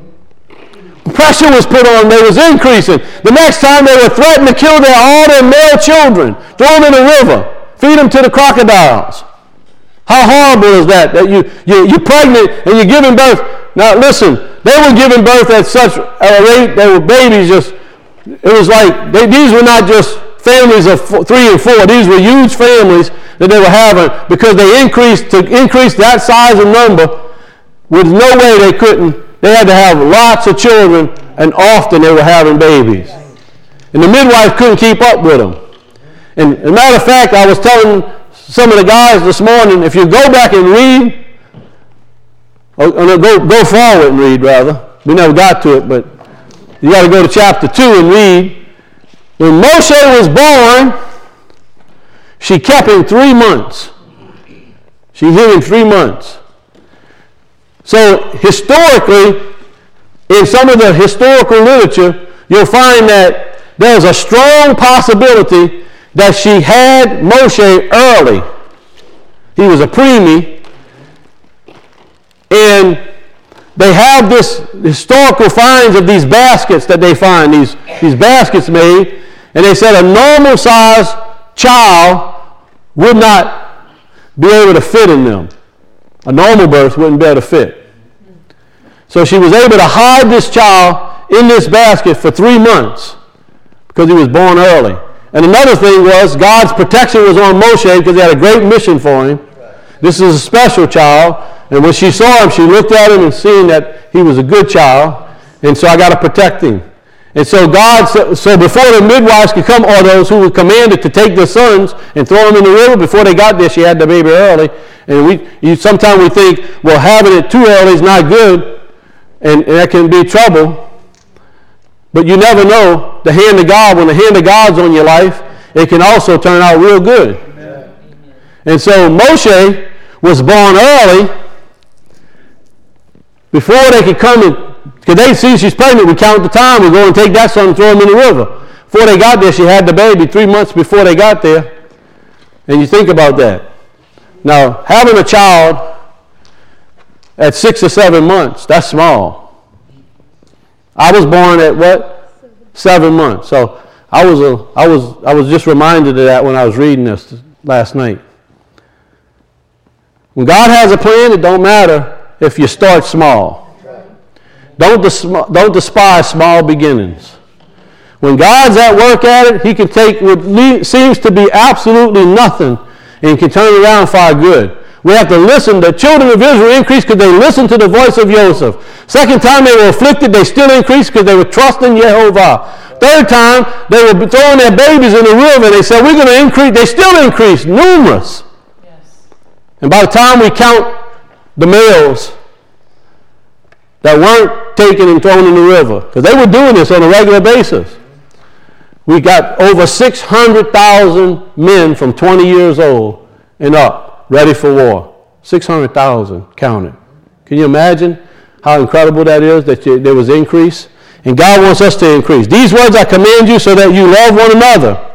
Pressure was put on them. They was increasing. The next time they were threatened to kill their, all their male children, throw them in the river, feed them to the crocodiles. How horrible is that? That you, you, you're pregnant and you're giving birth. Now listen, they were giving birth at such a rate, they were babies just, it was like, they, these were not just families of four, three and four. These were huge families that they were having because they increased, to increase that size of number, with no way they couldn't. They had to have lots of children, and often they were having babies. And the midwife couldn't keep up with them. And as a matter of fact, I was telling some of the guys this morning, if you go back and read, or, or go, go forward and read, rather. We never got to it, but you got to go to chapter two and read. When Moshe was born, she kept him three months. She hid him three months. So historically, in some of the historical literature, you'll find that there's a strong possibility that she had Moshe early. He was a preemie. And they have this historical finds of these baskets that they find, these, these baskets made, and they said a normal sized child would not be able to fit in them. A normal birth wouldn't be able to fit. So she was able to hide this child in this basket for three months because he was born early. And another thing was God's protection was on Moshe because he had a great mission for him. This is a special child. And when she saw him, she looked at him and seen that he was a good child. And so I got to protect him. And so God, so, so before the midwives could come, or those who were commanded to take their sons and throw them in the river, before they got there, she had the baby early. And we, you, sometimes we think, well, having it too early is not good, and, and that can be trouble. But you never know the hand of God. When the hand of God's on your life, it can also turn out real good. Amen. And so Moshe was born early before they could come and, because they see she's pregnant, we count the time, we go and take that son and throw him in the river. Before they got there, she had the baby three months before they got there. And you think about that. Now, having a child at six or seven months, that's small. I was born at what? Seven months. So I was a, I was I was just reminded of that when I was reading this last night. When God has a plan, it don't matter if you start small. Don't, des- don't despise small beginnings. When God's at work at it, he can take what le- seems to be absolutely nothing and can turn it around for our good. We have to listen. The children of Israel increased because they listened to the voice of Joseph. Second time they were afflicted, they still increased because they were trusting Jehovah. Third time, they were throwing their babies in the river and they said, we're going to increase. They still increased, numerous. Yes. And by the time we count the males that weren't taken and thrown in the river, because they were doing this on a regular basis, we got over six hundred thousand men from twenty years old and up, ready for war. six hundred thousand counted. Can you imagine how incredible that is, that you, there was increase? And God wants us to increase. These words I command you so that you love one another.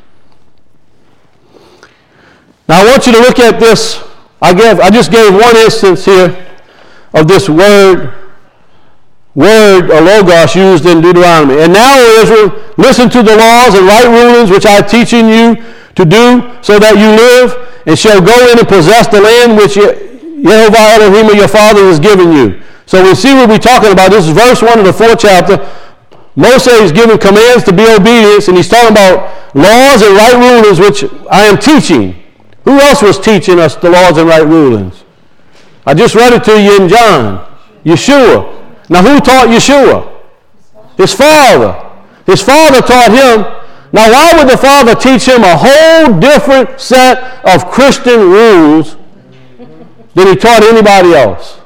Now I want you to look at this. I gave, I just gave one instance here of this word, word or logos used in Deuteronomy. And now, O Israel, listen to the laws and right rulings which I am teaching you to do, so that you live and shall go in and possess the land which Yehovah Elohim of your father has given you. So we see what we're talking about. This is verse one of the fourth chapter. Moses is giving commands to be obedient, and he's talking about laws and right rulings which I am teaching. Who else was teaching us the laws and right rulings? I just read it to you in John. Yeshua. Now who taught Yeshua? His father. His father taught him. Now why would the father teach him a whole different set of Christian rules than he taught anybody else?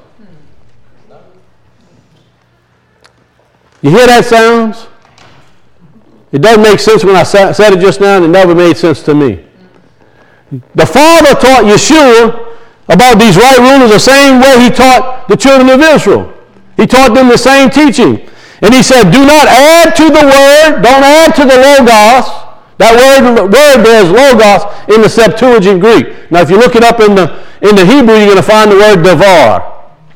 You hear that sounds? It doesn't make sense when I said it just now, and it never made sense to me. The father taught Yeshua about these right rulings the same way he taught the children of Israel. He taught them the same teaching. And he said, do not add to the word, don't add to the logos. That word, word there is logos in the Septuagint Greek. Now if you look it up in the, in the Hebrew, you're going to find the word devar.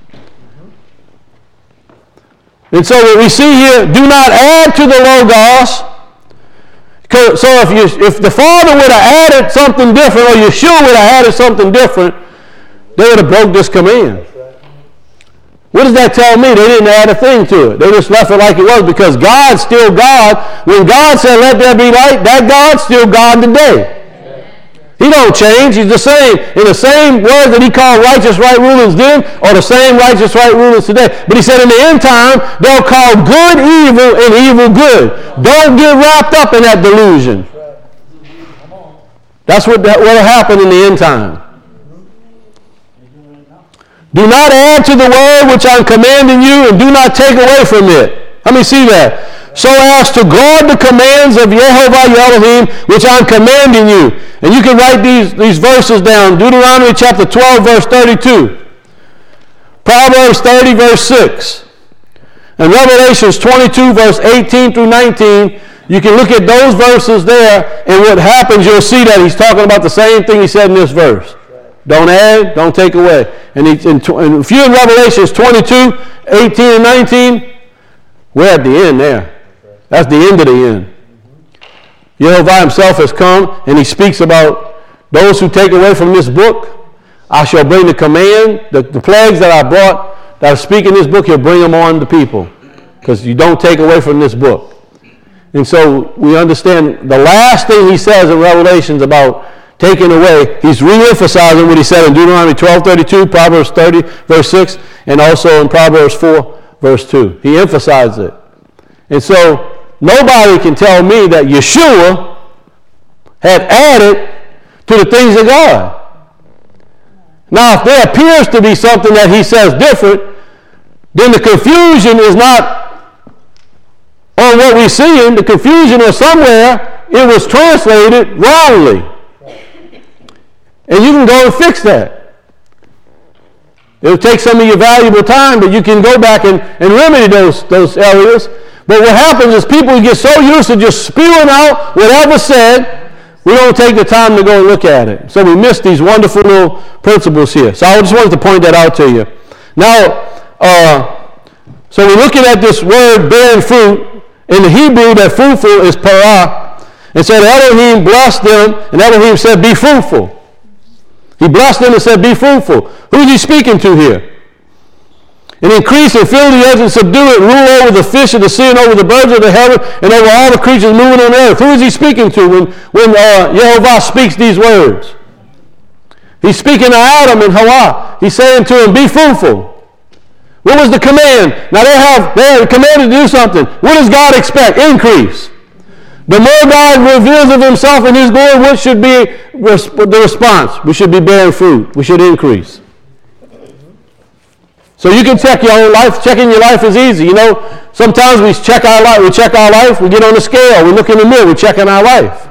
And so what we see here, do not add to the logos. So if, you, if the Father would have added something different, or Yeshua would have added something different, they would have broke this command. What does that tell me? They didn't add a thing to it. They just left it like it was, because God's still God. When God said, let there be light, that God's still God today. He don't change. He's the same. In the same word that he called righteous right rulers then, or the same righteous right rulers today. But he said in the end time, they'll call good evil and evil good. Don't get wrapped up in that delusion. That's what that will happen in the end time. Do not add to the word which I'm commanding you, and do not take away from it. Let me see that. So as to guard the commands of Yehovah Elohim, which I'm commanding you. And you can write these, these verses down. Deuteronomy chapter twelve, verse thirty-two. Proverbs thirty, verse six. And Revelations twenty-two, verse eighteen through nineteen. You can look at those verses there, and what happens, you'll see that he's talking about the same thing he said in this verse. Don't add, don't take away. And, he, and, and if you're in Revelations twenty-two, eighteen and nineteen, we're at the end there. That's the end of the end. Yehovah himself has come, and he speaks about those who take away from this book. I shall bring the command, the, the plagues that I brought that speak in this book, he'll bring them on to people, because you don't take away from this book. And so we understand the last thing he says in Revelations about taking away, he's re-emphasizing what he said in Deuteronomy twelve thirty-two, Proverbs thirty, verse six, and also in Proverbs four, verse two. He emphasized it. And so nobody can tell me that Yeshua had added to the things of God. Now, if there appears to be something that he says different, then the confusion is not on what we're seeing. The confusion is somewhere it was translated wrongly. And you can go and fix that. It'll take some of your valuable time, but you can go back and, and remedy those, those areas. But what happens is people get so used to just spewing out whatever said, we don't take the time to go and look at it. So we miss these wonderful little principles here. So I just wanted to point that out to you. Now, uh, so we're looking at this word bearing fruit. In the Hebrew, that fruitful is parah. And so Elohim blessed them, and Elohim said, be fruitful. He blessed them and said, be fruitful. Who's he speaking to here? And increase and fill the earth and subdue it, rule over the fish of the sea and over the birds of the heaven and over all the creatures moving on the earth. Who is he speaking to when, when uh, Yehovah speaks these words? He's speaking to Adam and Hawa. He's saying to him, be fruitful. What was the command? Now they have, they are commanded to do something. What does God expect? Increase. The more God reveals of himself in his glory, what should be the response? We should be bearing fruit. We should increase. So you can check your own life. Checking your life is easy. You know, sometimes we check our life. We check our life. We get on the scale. We look in the mirror. We're checking our life.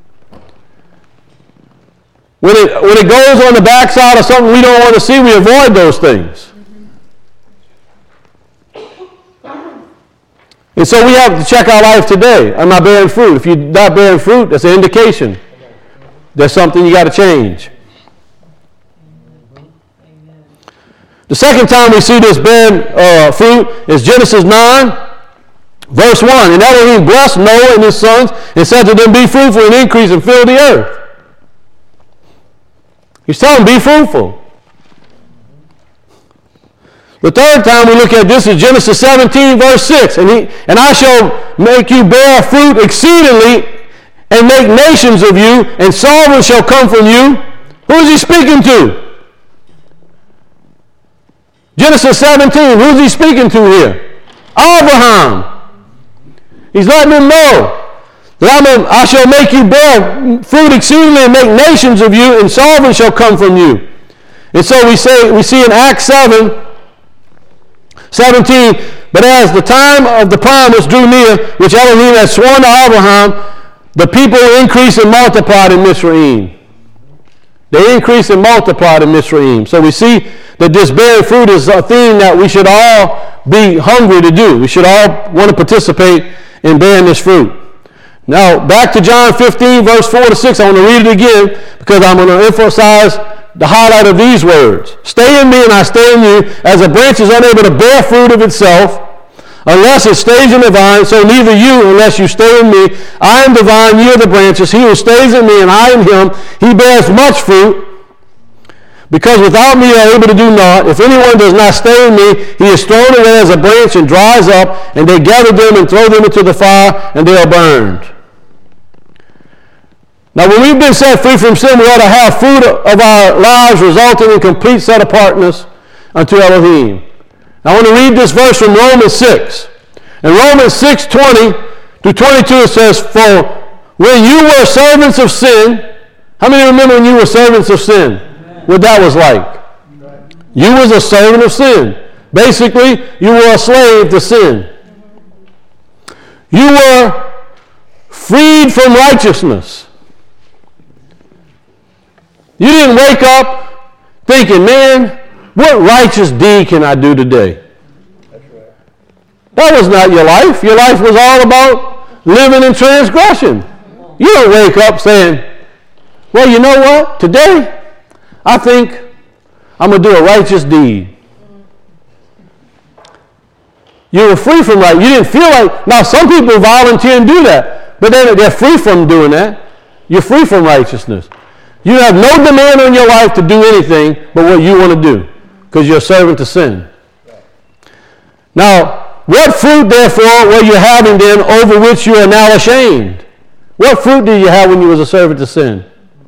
When it when it goes on the backside of something we don't want to see, we avoid those things. And so we have to check our life today. Am I bearing fruit? If you're not bearing fruit, that's an indication. There's something you got to change. The second time we see this bearing uh, fruit is Genesis nine, verse one. And Elohim blessed Noah and his sons and said to them, be fruitful and increase and fill the earth. He's telling them, be fruitful. The third time we look at this is Genesis seventeen, verse six. And, he, and I shall make you bear fruit exceedingly and make nations of you, and sovereigns shall come from you. Who is he speaking to? Genesis seventeen, who's he speaking to here? Abraham. He's letting him know that I'm a, I shall make you bear fruit exceedingly and make nations of you, and sovereigns shall come from you. And so we say we see in Acts seven, seventeen, but as the time of the promise drew near, which Elohim had sworn to Abraham, the people increased and multiplied in Mizraim. They increased and multiplied in Mizraim. So we see that this bearing fruit is a thing that we should all be hungry to do. We should all want to participate in bearing this fruit. Now, back to John fifteen, verse four to six. I want to read it again because I'm going to emphasize the highlight of these words. Stay in me and I stay in you, as a branch is unable to bear fruit of itself unless it stays in the vine, so neither you unless you stay in me. I am the vine, you are the branches. He who stays in me and I in him, he bears much fruit, because without me you are able to do naught. If anyone does not stay in me, he is thrown away as a branch and dries up, and they gather them and throw them into the fire, and they are burned. Now, when we've been set free from sin, we ought to have fruit of our lives resulting in complete set-apartness unto Elohim. I want to read this verse from Romans six. In Romans six, twenty to twenty-two, it says, for when you were servants of sin, how many remember when you were servants of sin? What that was like? You was a servant of sin. Basically, you were a slave to sin. You were freed from righteousness. You didn't wake up thinking, man, what righteous deed can I do today? That's right. That was not your life. Your life was all about living in transgression. You don't wake up saying, well, you know what? Today, I think I'm going to do a righteous deed. You were free from right. You didn't feel like, now some people volunteer and do that, but then they're free from doing that. You're free from righteousness. You have no demand on your life to do anything but what you want to do, because you're a servant to sin. Now, what fruit, therefore, were you having then over which you are now ashamed? What fruit did you have when you was a servant to sin?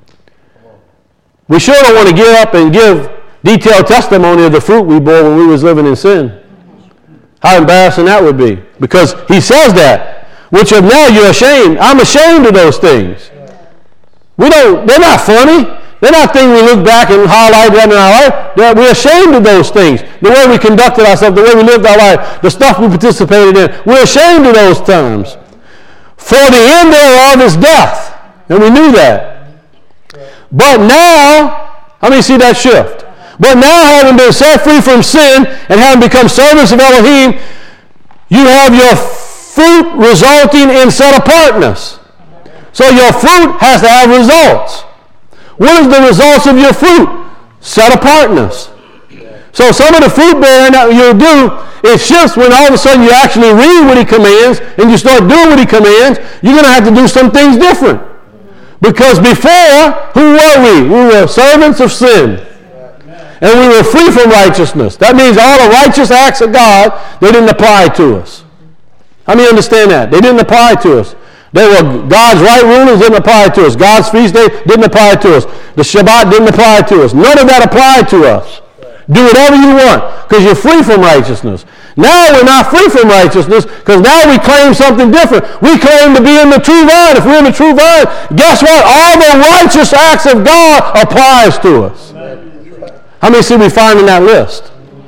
We sure don't want to get up and give detailed testimony of the fruit we bore when we was living in sin. How embarrassing that would be. Because he says that, which of now you're ashamed. I'm ashamed of those things. We don't, they're not funny. They're not things we look back and highlight that in our life. They're, we're ashamed of those things. The way we conducted ourselves, the way we lived our life, the stuff we participated in. We're ashamed of those times. For the end thereof is death. And we knew that. But now, how many see that shift? But now, having been set free from sin and having become servants of Elohim, you have your fruit resulting in set-apartness. So your fruit has to have results. What is the results of your fruit? Set-apartness. So some of the fruit bearing that you'll do, it shifts when all of a sudden you actually read what he commands and you start doing what he commands. You're going to have to do some things different. Because before, who were we? We were servants of sin. And we were free from righteousness. That means all the righteous acts of God, they didn't apply to us. How many understand that? They didn't apply to us. They were God's right rulings, didn't apply to us. God's feast day didn't apply to us. The Shabbat didn't apply to us. None of that applied to us. Do whatever you want because you're free from righteousness. Now we're not free from righteousness because now we claim something different. We claim to be in the true vine. If we're in the true vine, guess what? All the righteous acts of God applies to us. How many see we find in that list?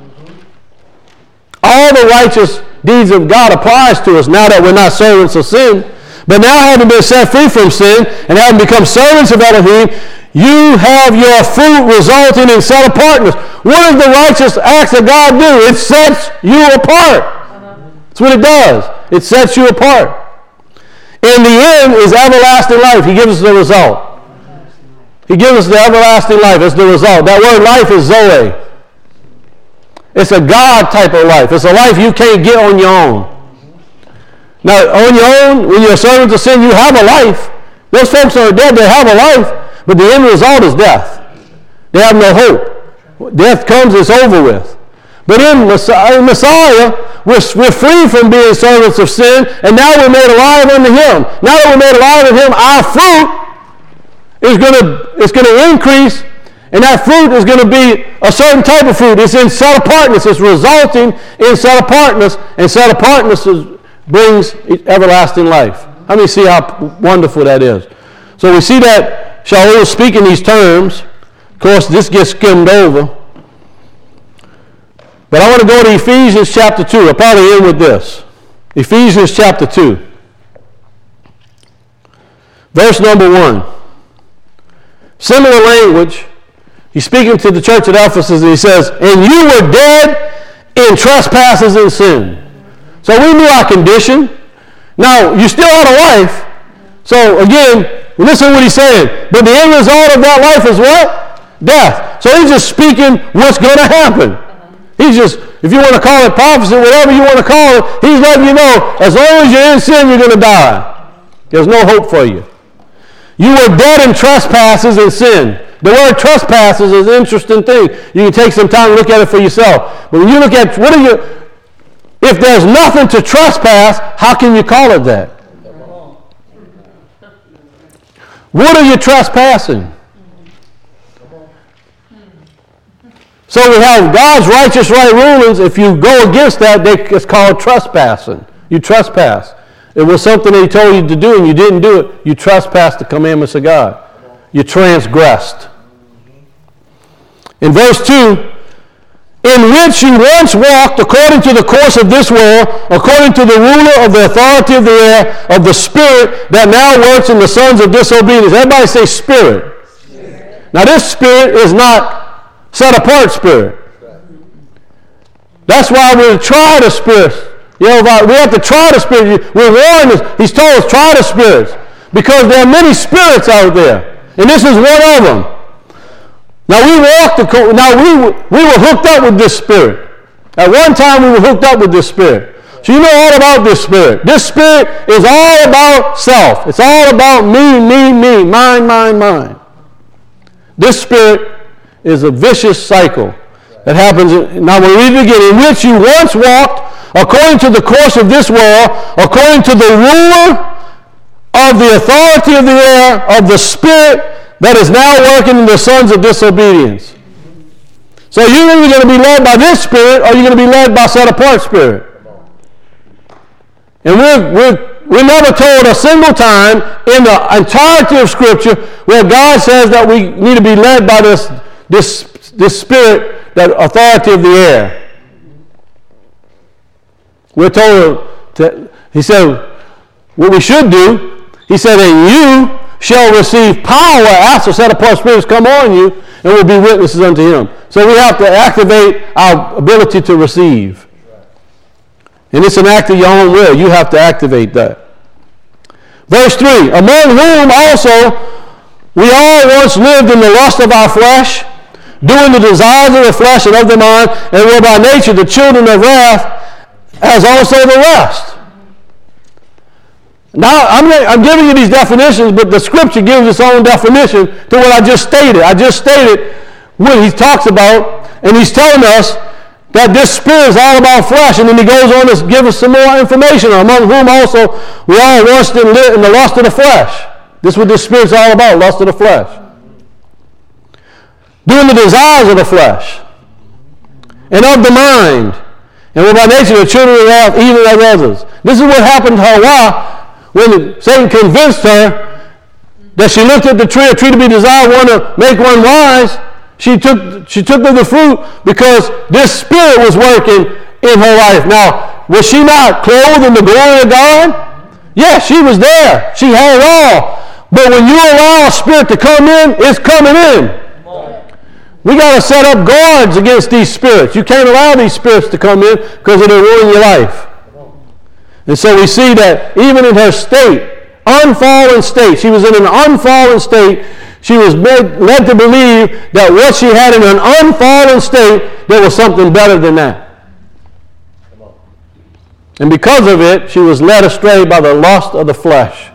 All the righteous deeds of God applies to us now that we're not servants of sin. But now having been set free from sin and having become servants of Elohim, you have your fruit resulting in set-apartness. What does the righteous acts of God do? It sets you apart. That's what it does. It sets you apart. In the end is everlasting life. He gives us the result. He gives us the everlasting life. It's the result. That word life is Zoe. It's a God type of life. It's a life you can't get on your own. Now, on your own, when you're a servant of sin, you have a life. Those folks that are dead, they have a life, but the end result is death. They have no hope. Death comes, it's over with. But in Messiah, in Messiah we're, we're free from being servants of sin, and now we're made alive unto him. Now that we're made alive unto him, our fruit is going to it's going to increase, and that fruit is going to be a certain type of fruit. It's in set-apartness. It's resulting in set-apartness, and set-apartness is brings everlasting life. How many see how wonderful that is? So we see that Shaul is speaking these terms. Of course, this gets skimmed over. But I want to go to Ephesians chapter two. I'll probably end with this. Ephesians chapter two. Verse number one. Similar language. He's speaking to the church at Ephesus, and he says, and you were dead in trespasses and sin. So we knew our condition. Now, you still had a life. So again, listen to what he's saying. But the end result of that life is what? Death. So he's just speaking what's going to happen. He's just, if you want to call it prophecy, whatever you want to call it, he's letting you know, as long as you're in sin, you're going to die. There's no hope for you. You were dead in trespasses and sin. The word trespasses is an interesting thing. You can take some time to look at it for yourself. But when you look at, what are you, if there's nothing to trespass, how can you call it that? What are you trespassing? So we have God's righteous right rulings. If you go against that, they, it's called trespassing. You trespass. It was something that he told you to do and you didn't do it. You trespassed the commandments of God. You transgressed. In verse two, in which you once walked according to the course of this world, according to the ruler of the authority of the air, of the spirit that now works in the sons of disobedience. Everybody say spirit. Spirit. Now this spirit is not set apart spirit. That's why we try the spirits. You know, we have to try the spirit. We're warned. He's told us try the spirits because there are many spirits out there, and this is one of them. Now we walked. The, now we we were hooked up with this spirit. At one time we were hooked up with this spirit. So you know all about this spirit. This spirit is all about self. It's all about me, me, me, mine, mine, mine. This spirit is a vicious cycle that happens. In, now we read it again. In which you once walked according to the course of this world, according to the ruler of the authority of the air, of the spirit that is now working in the sons of disobedience. So you're either going to be led by this spirit or you're going to be led by set-apart spirit. And we're, we're, we're never told a single time in the entirety of Scripture where God says that we need to be led by this, this, this spirit, that authority of the air. We're told that, he said, what we should do, he said, and you shall receive power after set-apart spirits come on you, and will be witnesses unto him. So we have to activate our ability to receive. And it's an act of your own will. You have to activate that. Verse three, among whom also we all once lived in the lust of our flesh, doing the desires of the flesh and of the mind, and were by nature the children of wrath, as also the rest. Now, I'm, I'm giving you these definitions, but the Scripture gives its own definition to what I just stated. I just stated what he talks about, and he's telling us that this spirit is all about flesh, and then he goes on to give us some more information, among whom also we all once in the lust of the flesh. This is what this spirit is all about, lust of the flesh. Doing the desires of the flesh and of the mind, and were by nature the children of wrath, even as others. This is what happened to Hawa when Satan convinced her that she looked at the tree, a tree to be desired, one to make one wise. She took, she took of the fruit because this spirit was working in her life. Now, was she not clothed in the glory of God? Yes, she was there. She had it all. But when you allow a spirit to come in, it's coming in. We got to set up guards against these spirits. You can't allow these spirits to come in because it'll ruin your life. And so we see that even in her state, unfallen state, she was in an unfallen state. She was made, led to believe that what she had in an unfallen state, there was something better than that. And because of it, she was led astray by the lust of the flesh.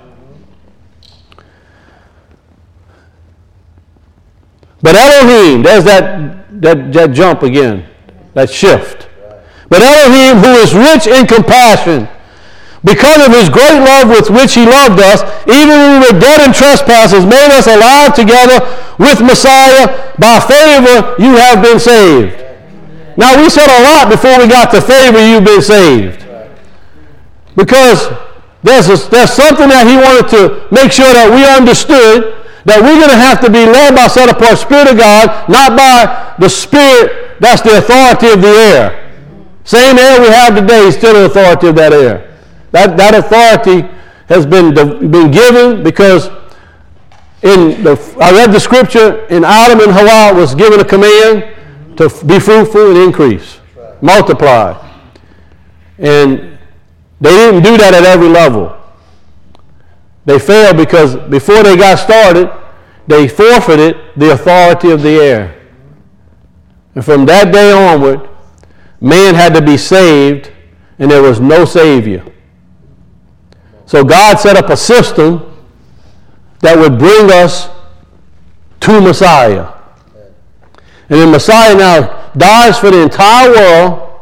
But Elohim, there's that, that, that jump again, that shift. But Elohim, who is rich in compassion, because of his great love with which he loved us, even when we were dead in trespasses, made us alive together with Messiah. By favor you have been saved. Now we said a lot before we got to favor you've been saved. Because there's, a, there's something that he wanted to make sure that we understood, that we're going to have to be led by set-apart Spirit of God, not by the Spirit that's the authority of the air. Same air we have today is still the authority of that air. That, that authority has been, been given because in the, I read the scripture, in Adam and Hawa was given a command to be fruitful and increase, multiply. And they didn't do that at every level. They failed because before they got started, they forfeited the authority of the air. And from that day onward, man had to be saved, and there was no Savior. So God set up a system that would bring us to Messiah. And then Messiah now dies for the entire world,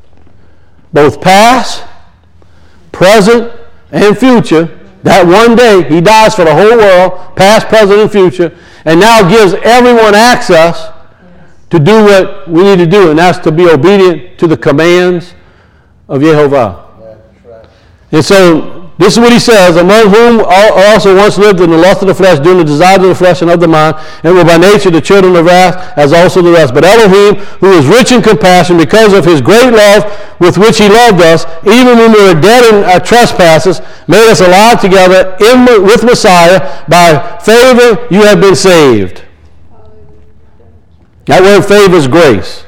both past, present, and future. That one day he dies for the whole world, past, present, and future, and now gives everyone access to do what we need to do, and that's to be obedient to the commands of Yehovah. And so this is what he says, among whom also once lived in the lust of the flesh, doing the desires of the flesh and of the mind, and were by nature the children of wrath, as also the rest. But Elohim, who is rich in compassion, because of his great love with which he loved us, even when we were dead in our trespasses, made us alive together in, with Messiah. By favor you have been saved. That word favor is grace.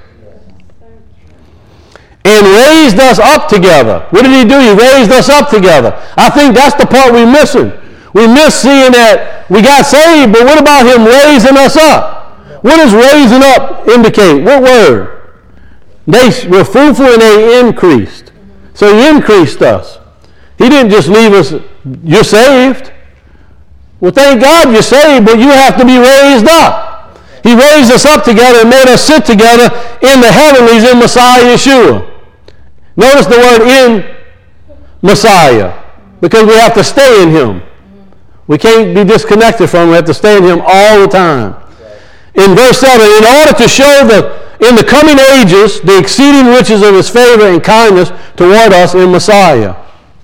And raised us up together. What did he do? He raised us up together. I think that's the part we're missing. We miss seeing that we got saved, but what about him raising us up? What does raising up indicate? What word? They were fruitful and they increased. So he increased us. He didn't just leave us, you're saved. Well, thank God you're saved, but you have to be raised up. He raised us up together and made us sit together in the heavenlies in Messiah Yeshua. Notice the word in Messiah, because we have to stay in him. We can't be disconnected from him. We have to stay in him all the time. In verse seven, in order to show that in the coming ages the exceeding riches of his favor and kindness toward us in Messiah.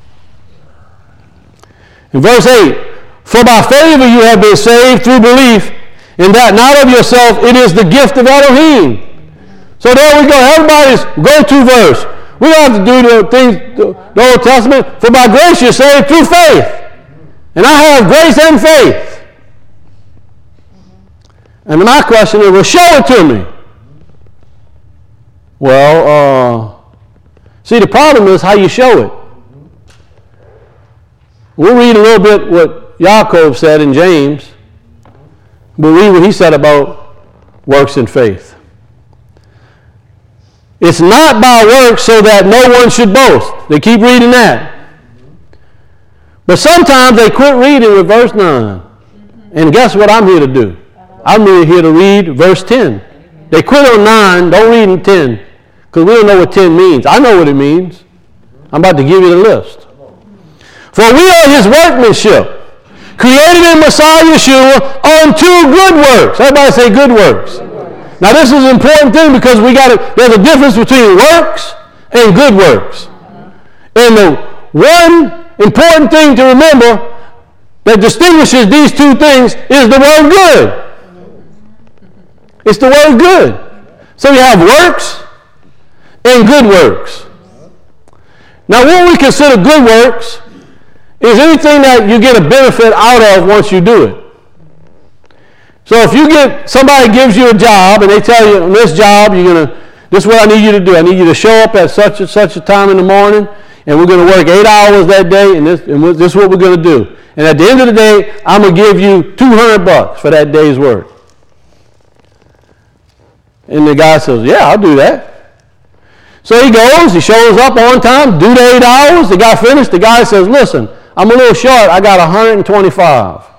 In verse eight, for by favor you have been saved through belief, in that not of yourself, it is the gift of Elohim. So there we go. Everybody's go-to verse. We don't have to do the things, the Old Testament. For by grace you're saved through faith. And I have grace and faith. And my question is, well, show it to me. Well, uh, see, the problem is how you show it. We'll read a little bit what Yaakov said in James. We'll read what he said about works and faith. It's not by works so that no one should boast. They keep reading that. But sometimes they quit reading with verse nine. And guess what I'm here to do? I'm here to read verse ten. They quit on nine, don't read in ten. Because we don't know what ten means. I know what it means. I'm about to give you the list. For we are his workmanship, created in Messiah Yeshua unto good works. Everybody say good works. Now this is an important thing because we got to, there's a difference between works and good works. And the one important thing to remember that distinguishes these two things is the word good. It's the word good. So you have works and good works. Now what we consider good works is anything that you get a benefit out of once you do it. So if you get, somebody gives you a job and they tell you, on this job, you're going to, this is what I need you to do. I need you to show up at such and such a time in the morning, and we're going to work eight hours that day, and this, and this is what we're going to do. And at the end of the day, I'm going to give you two hundred bucks for that day's work. And the guy says, yeah, I'll do that. So he goes, he shows up on time, do the eight hours, the guy finished, the guy says, listen, I'm a little short, I got one hundred twenty-five.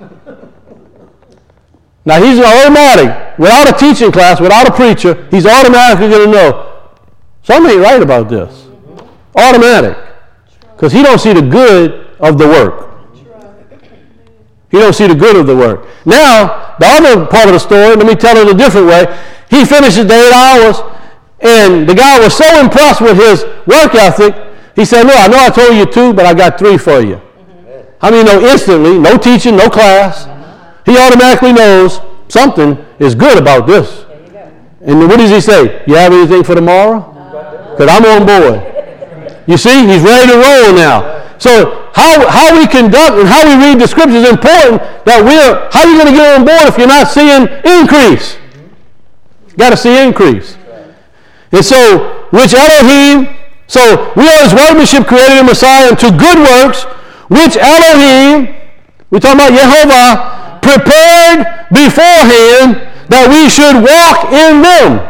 Now he's automatic, without a teaching class, without a preacher, he's automatically going to know, something ain't right about this. Automatic. Because he don't see the good of the work. He don't see the good of the work. Now, the other part of the story, let me tell it a different way. He finishes the eight hours, and the guy was so impressed with his work ethic, he said, look, I know I told you two, but I got three for you. Mm-hmm. How many know instantly, no teaching, no class, he automatically knows something is good about this. And what does he say? You have anything for tomorrow? Because I'm on board. You see, he's ready to roll now. So how, how we conduct and how we read the scriptures is important. That we're, how are you going to get on board if you're not seeing increase? You got to see increase. And so, which Elohim, so we are his workmanship created in Messiah unto good works, which Elohim, we're talking about Yehovah, prepared beforehand that we should walk in them.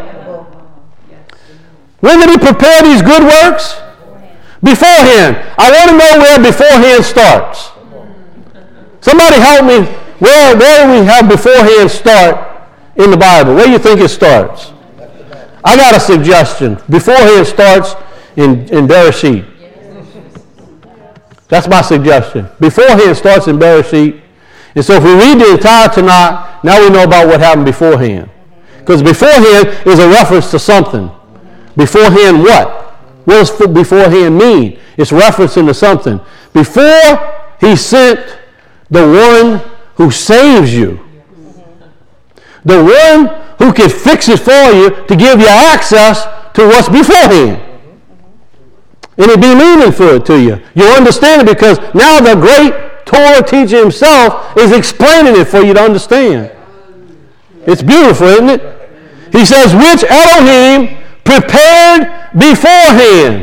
When did he prepare these good works? Beforehand. I want to know where beforehand starts. Somebody help me. Where, where do we have beforehand start in the Bible? Where do you think it starts? I got a suggestion. Beforehand starts in, in Bereshit. That's my suggestion. Beforehand starts in Bereshit. And so if we read the entire Tanakh, now we know about what happened beforehand. Because beforehand is a reference to something. Beforehand what? What does beforehand mean? It's referencing to something. Before he sent the one who saves you. The one who can fix it for you to give you access to what's beforehand. And it be meaningful to you. You understand it because now the great Torah teacher himself is explaining it for you to understand. It's beautiful, isn't it? He says, which Elohim prepared beforehand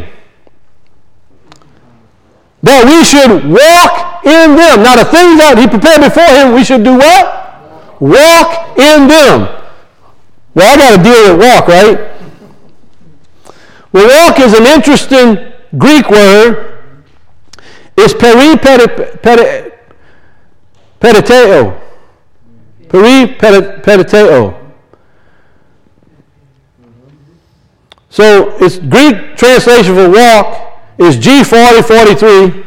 that we should walk in them. Now the things that he prepared beforehand, we should do what? Walk in them. Well, I got to deal with walk, right? Well, walk is an interesting Greek word. It's peripeteo. Peripeteo. So its Greek translation for walk is G forty forty-three.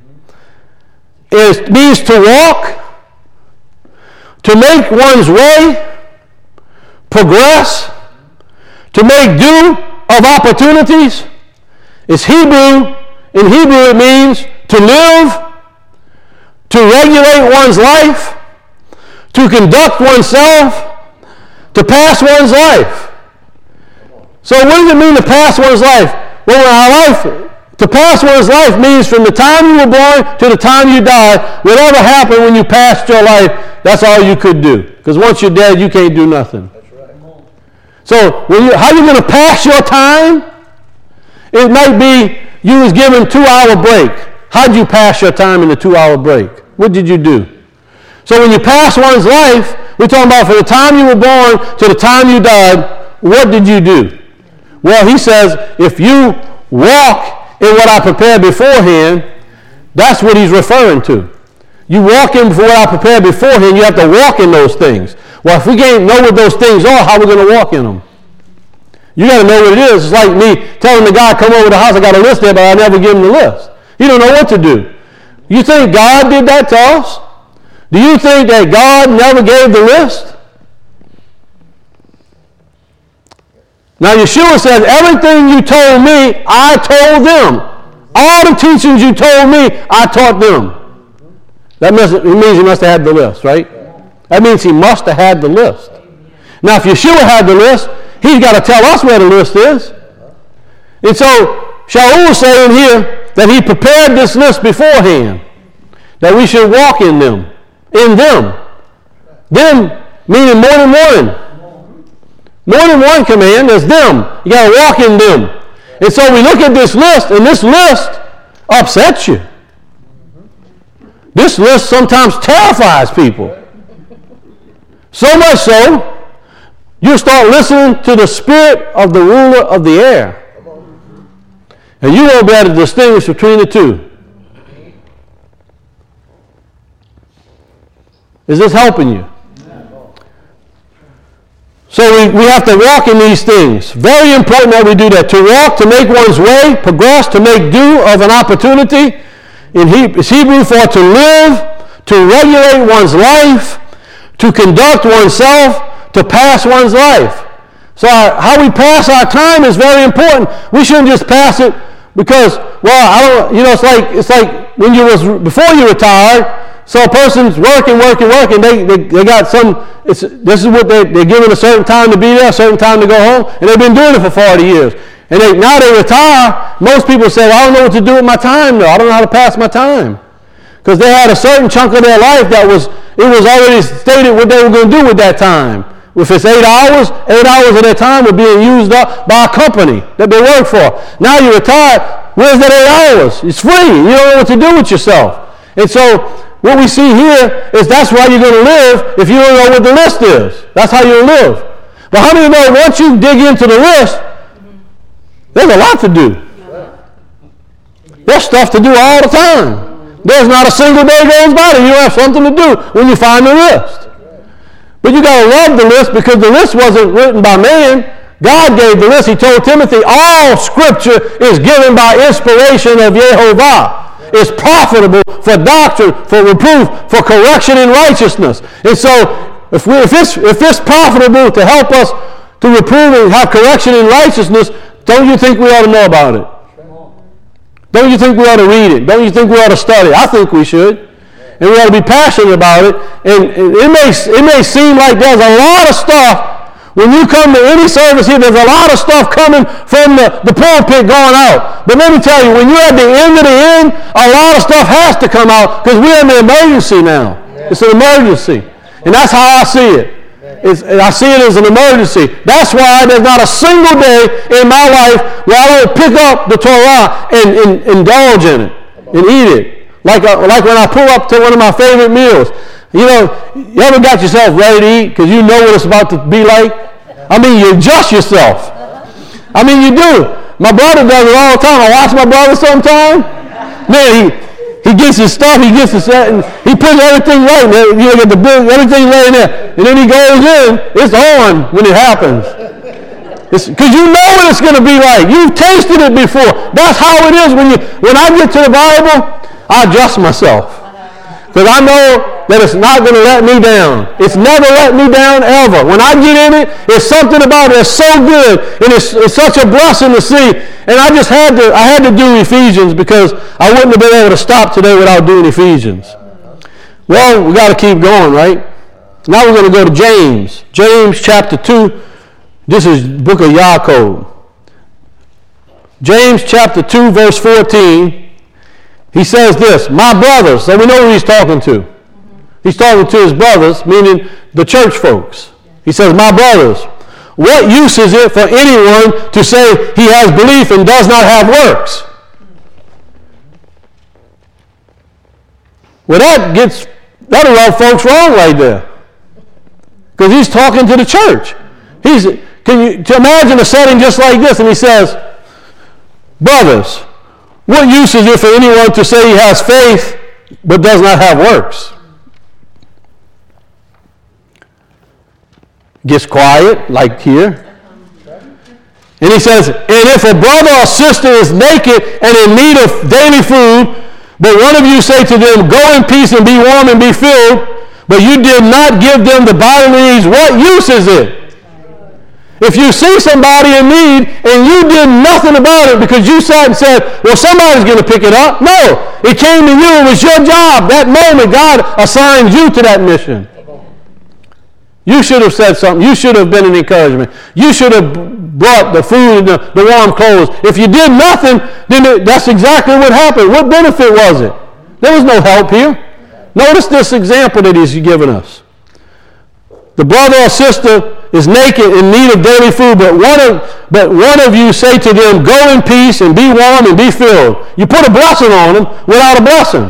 It means to walk, to make one's way, progress, to make do of opportunities. It's Hebrew. In Hebrew it means to live, to regulate one's life, to conduct oneself, to pass one's life. So what does it mean to pass one's life? Well, our life, to pass one's life means from the time you were born to the time you die, whatever happened when you passed your life, that's all you could do. Because once you're dead, you can't do nothing. That's right. So when you, how are you going to pass your time? It might be you was given a two-hour break. How did you pass your time in the two-hour break? What did you do? So when you pass one's life, we're talking about from the time you were born to the time you died, what did you do? Well, he says, if you walk in what I prepared beforehand, that's what he's referring to. You walk in what I prepared beforehand, you have to walk in those things. Well, if we can't know what those things are, how are we going to walk in them? You got to know what it is. It's like me telling the guy, come over to the house, I got a list there, but I never give him the list. He don't know what to do. You think God did that to us? Do you think that God never gave the list? Now Yeshua says, everything you told me, I told them. All the teachings you told me, I taught them. That means, it means he must have had the list, right? That means he must have had the list. Now if Yeshua had the list, he's got to tell us where the list is. And so Shaul is saying here that he prepared this list beforehand, that we should walk in them, in them. Them meaning more than one. More than one command, there's them. You got to walk in them. And so we look at this list, and this list upsets you. This list sometimes terrifies people. So much so, you start listening to the spirit of the ruler of the air. And you won't be able to distinguish between the two. Is this helping you? So we, we have to walk in these things. Very important that we do that. To walk, to make one's way, progress, to make do of an opportunity. In Hebrew, it's Hebrew for to live, to regulate one's life, to conduct oneself, to pass one's life. So our, how we pass our time is very important. We shouldn't just pass it because, well, I don't, you know, it's like it's like when you was before you retired. So a person's working, working, working. They they, they got some. It's this is what they they're given a certain time to be there, a certain time to go home, and they've been doing it for forty years. And they, now they retire. Most people say, well, I don't know what to do with my time though. I don't know how to pass my time, because they had a certain chunk of their life that was it was already stated what they were going to do with that time. If it's eight hours, eight hours of their time were being used up by a company that they work for. Now you're retired. Where's that eight hours? It's free. You don't know what to do with yourself. And so what we see here is that's why you're going to live if you don't know what the list is. That's how you'll live. But how many know once you dig into the list, there's a lot to do. There's stuff to do all the time. There's not a single day goes by that you don't have something to do when you find the list. But you got to love the list because the list wasn't written by man. God gave the list. He told Timothy, all scripture is given by inspiration of Yehovah. It's profitable for doctrine, for reproof, for correction in righteousness. And so if, we, if, it's, if it's profitable to help us to reprove and have correction in righteousness, don't you think we ought to know about it? Don't you think we ought to read it? Don't you think we ought to study it? I think we should. And we ought to be passionate about it. And it may, it may seem like there's a lot of stuff. When you come to any service here, there's a lot of stuff coming from the, the pulpit going out. But let me tell you, when you're at the end of the end, a lot of stuff has to come out because we're in the emergency now. Yeah. It's an emergency. And that's how I see it. It's, I see it as an emergency. That's why there's not a single day in my life where I don't pick up the Torah and, and indulge in it and eat it. Like, a, like when I pull up to one of my favorite meals. You know, you ever got yourself ready to eat because you know what it's about to be like? I mean, you adjust yourself. I mean, you do. My brother does it all the time. I watch my brother sometime. Man, he, he gets his stuff, he gets his, and he puts everything right there. You know, get the everything right in there. And then he goes in, it's on when it happens. Because you know what it's going to be like. You've tasted it before. That's how it is when you. When I get to the Bible, I adjust myself. Because I know that it's not going to let me down. It's never let me down ever. When I get in it, it's something about it that's so good, and it's, it's such a blessing to see. And I just had to, I had to do Ephesians because I wouldn't have been able to stop today without doing Ephesians. Well, we got to keep going, right? Now we're going to go to James. James chapter two. This is the book of Yaakov. James chapter two, verse fourteen. He says this, my brothers. So we know who he's talking to. He's talking to his brothers, meaning the church folks. He says, my brothers, what use is it for anyone to say he has belief and does not have works? Well, that gets, that'll rub folks wrong right there. Because he's talking to the church. He's, can you to imagine a setting just like this? And he says, brothers, what use is it for anyone to say he has faith but does not have works? Gets quiet, like here. And he says, and if a brother or sister is naked and in need of daily food, but one of you say to them, go in peace and be warm and be filled, but you did not give them the bodily needs, what use is it? If you see somebody in need and you did nothing about it because you sat and said, well, somebody's going to pick it up. No, it came to you. It was your job. That moment, God assigned you to that mission. You should have said something. You should have been an encouragement. You should have brought the food and the, the warm clothes. If you did nothing, then it, that's exactly what happened. What benefit was it? There was no help here. Notice this example that he's given us. The brother or sister is naked in need of daily food, but one of but one of you say to them, go in peace and be warm and be filled. You put a blessing on them without a blessing.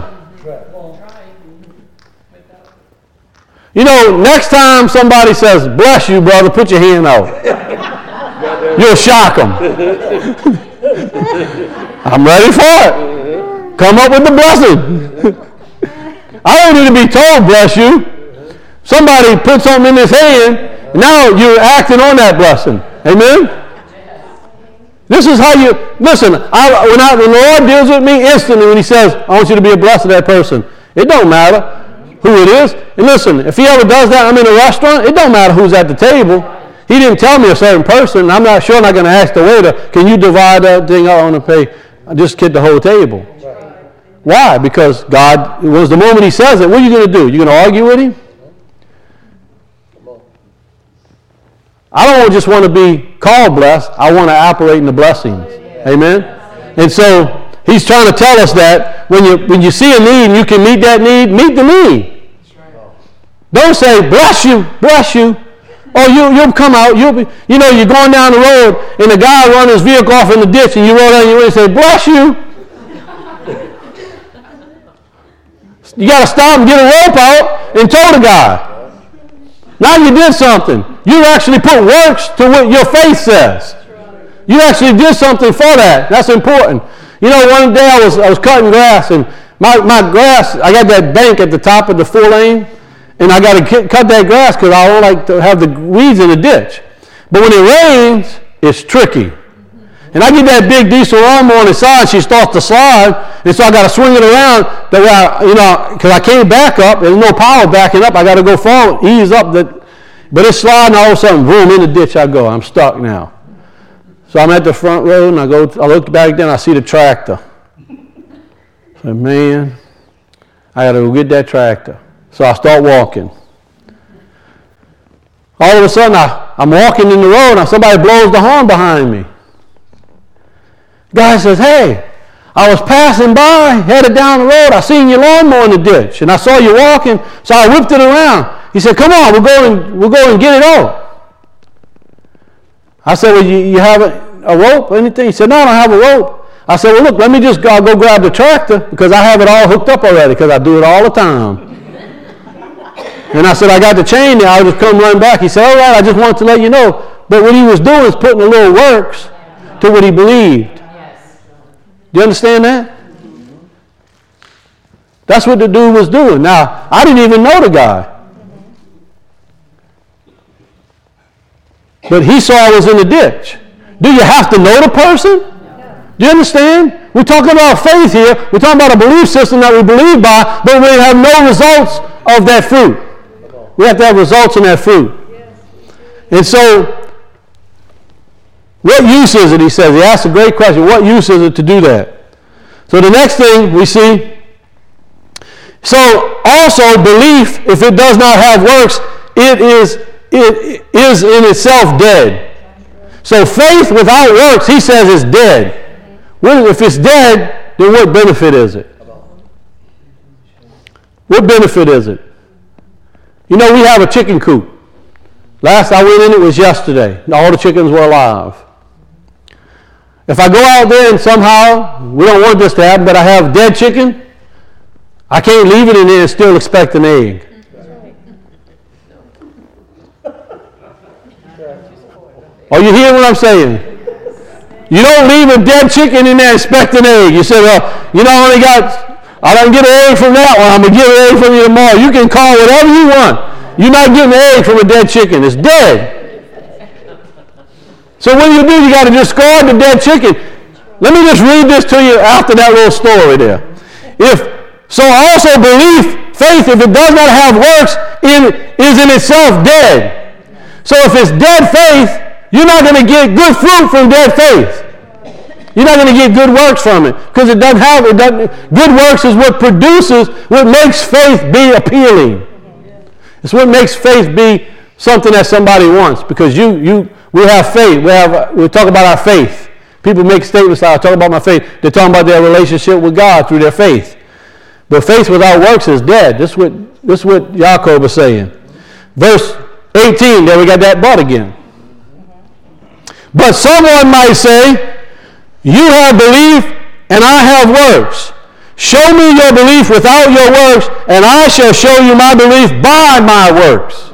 You know, next time somebody says, bless you, brother, put your hand out. You'll shock them. I'm ready for it. Come up with the blessing. I don't need to be told, bless you. Somebody put something in his hand, now you're acting on that blessing. Amen? This is how you, listen, I, when, I, when the Lord deals with me instantly when he says, I want you to be a blessing to that person, it don't matter who it is. And listen, if he ever does that, I'm in a restaurant, it don't matter who's at the table. He didn't tell me a certain person. I'm not sure I'm not going to ask the waiter, can you divide that thing out on the pay? I just get the whole table. Why? Because God, it was the moment he says it, what are you going to do? You going to argue with him? I don't just want to be called blessed. I want to operate in the blessings. Amen? And so he's trying to tell us that when you when you see a need and you can meet that need, meet the need. Don't say, bless you, bless you. Oh, you, you'll come out. You'll be, you know, you're going down the road and the guy run his vehicle off in the ditch and you roll down your window and say, bless you. You got to stop and get a rope out and tow the guy. Now you did something. You actually put works to what your faith says. You actually did something for that. That's important. You know, one day I was I was cutting grass, and my, my grass, I got that bank at the top of the four lane, and I got to cut that grass because I don't like to have the weeds in the ditch. But when it rains, it's tricky. And I get that big diesel lawnmower on the side, she starts to slide, and so I got to swing it around, that way I, you know, because I can't back up, there's no power backing up, I got to go forward, ease up, the, but it's sliding, all of a sudden, boom, in the ditch I go, I'm stuck now. So I'm at the front road, and I go, I look back down, I see the tractor. I say, man, I got to go get that tractor. So I start walking. All of a sudden, I, I'm walking in the road, and somebody blows the horn behind me. Guy says, hey, I was passing by, headed down the road, I seen your lawnmower in the ditch, and I saw you walking, so I whipped it around. He said, come on, we'll go and, we'll go and get it out. I said, well, you, you have a, a rope or anything? He said, no, I don't have a rope. I said, well, look, let me just go, go grab the tractor, because I have it all hooked up already, because I do it all the time. And I said, I got the chain there, I'll just come run back. He said, all right, I just wanted to let you know. But what he was doing is putting a little works to what he believed. Do you understand that? That's what the dude was doing. Now, I didn't even know the guy. but Esau was in the ditch. Do you have to know the person? Do you understand? We're talking about faith here. We're talking about a belief system that we believe by, but we have no results of that fruit. We have to have results in that fruit. And so, what use is it, he says? He asks a great question. What use is it to do that? So the next thing we see, so also belief, if it does not have works, it is, it is in itself dead. So faith without works, he says, is dead. Well, if it's dead, then what benefit is it? What benefit is it? You know, we have a chicken coop. Last I went in, it was yesterday. All the chickens were alive. If I go out there and somehow, we don't want this to happen, but I have dead chicken, I can't leave it in there and still expect an egg. Are you hearing what I'm saying? You don't leave a dead chicken in there and expect an egg. You say, well, you know, I only got, I don't get an egg from that one. I'm going to get an egg from you tomorrow. You can call whatever you want. You're not getting an egg from a dead chicken. It's dead. So what do you do? You got to discard the dead chicken. Let me just read this to you after that little story there. If so, also belief, faith, if it does not have works, in, is in itself dead. So if it's dead faith, you're not going to get good fruit from dead faith. You're not going to get good works from it because it doesn't have it. Doesn't, good works is what produces, what makes faith be appealing. It's what makes faith be something that somebody wants because you you we have faith. We have we talk about our faith. People make statements like, I talk about my faith. They're talking about their relationship with God through their faith. But faith without works is dead. This is what this is what Jacob is saying. Verse eighteen. There we got that but again. But someone might say, you have belief and I have works. Show me your belief without your works, and I shall show you my belief by my works.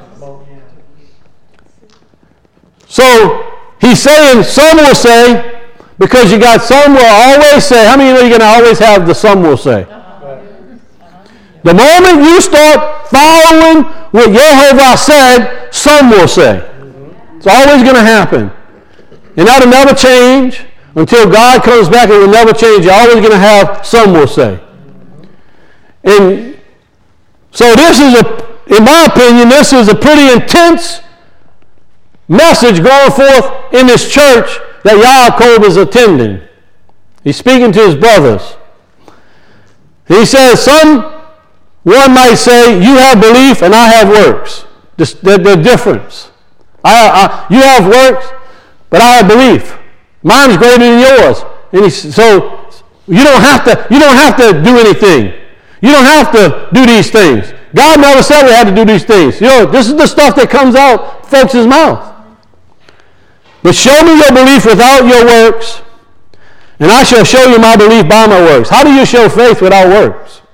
So he's saying, some will say, because you got some will always say, how many of you know you're going to always have the some will say? The moment you start following what Yehovah said, some will say. It's always going to happen. And that'll never change. Until God comes back, it will never change. You're always going to have some will say. And so this is, a, in my opinion, this is a pretty intense message going forth in this church that Jacob is attending. He's speaking to his brothers. He says, some, one might say, you have belief and I have works. The, the, the difference. I, I, you have works, but I have belief. Mine's greater than yours. And he, so you don't have to, you don't have to do anything. You don't have to do these things. God never said we had to do these things. You know, this is the stuff that comes out folks' mouth. But show me your belief without your works, and I shall show you my belief by my works. How do you show faith without works?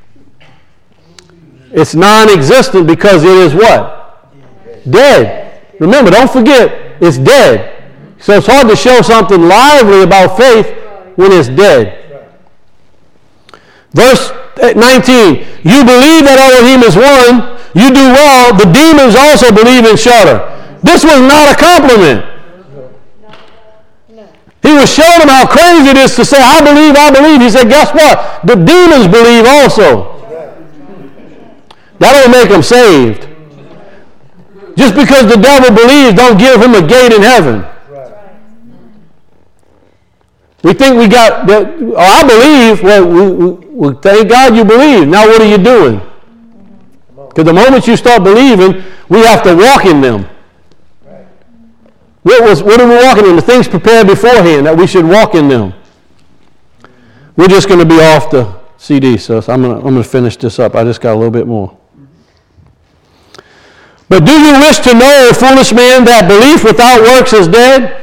It's non-existent because it is what? Dead. Remember, don't forget, it's dead. So it's hard to show something lively about faith when it's dead. Verse nineteen, you believe that Elohim is one, you do well, the demons also believe and shudder. This was not a compliment. He was showing them how crazy it is to say, I believe, I believe. He said, guess what? The demons believe also. That don't make them saved. Just because the devil believes, don't give him a gate in heaven. We think we got, that, oh, I believe, well, we, we, we, thank God you believe. Now what are you doing? Because the moment you start believing, we have to walk in them. What, was, what are we walking in? The things prepared beforehand, that we should walk in them. We're just going to be off the C D, so I'm going to, I'm going to finish this up. I just got a little bit more. But do you wish to know, foolish man, that belief without works is dead?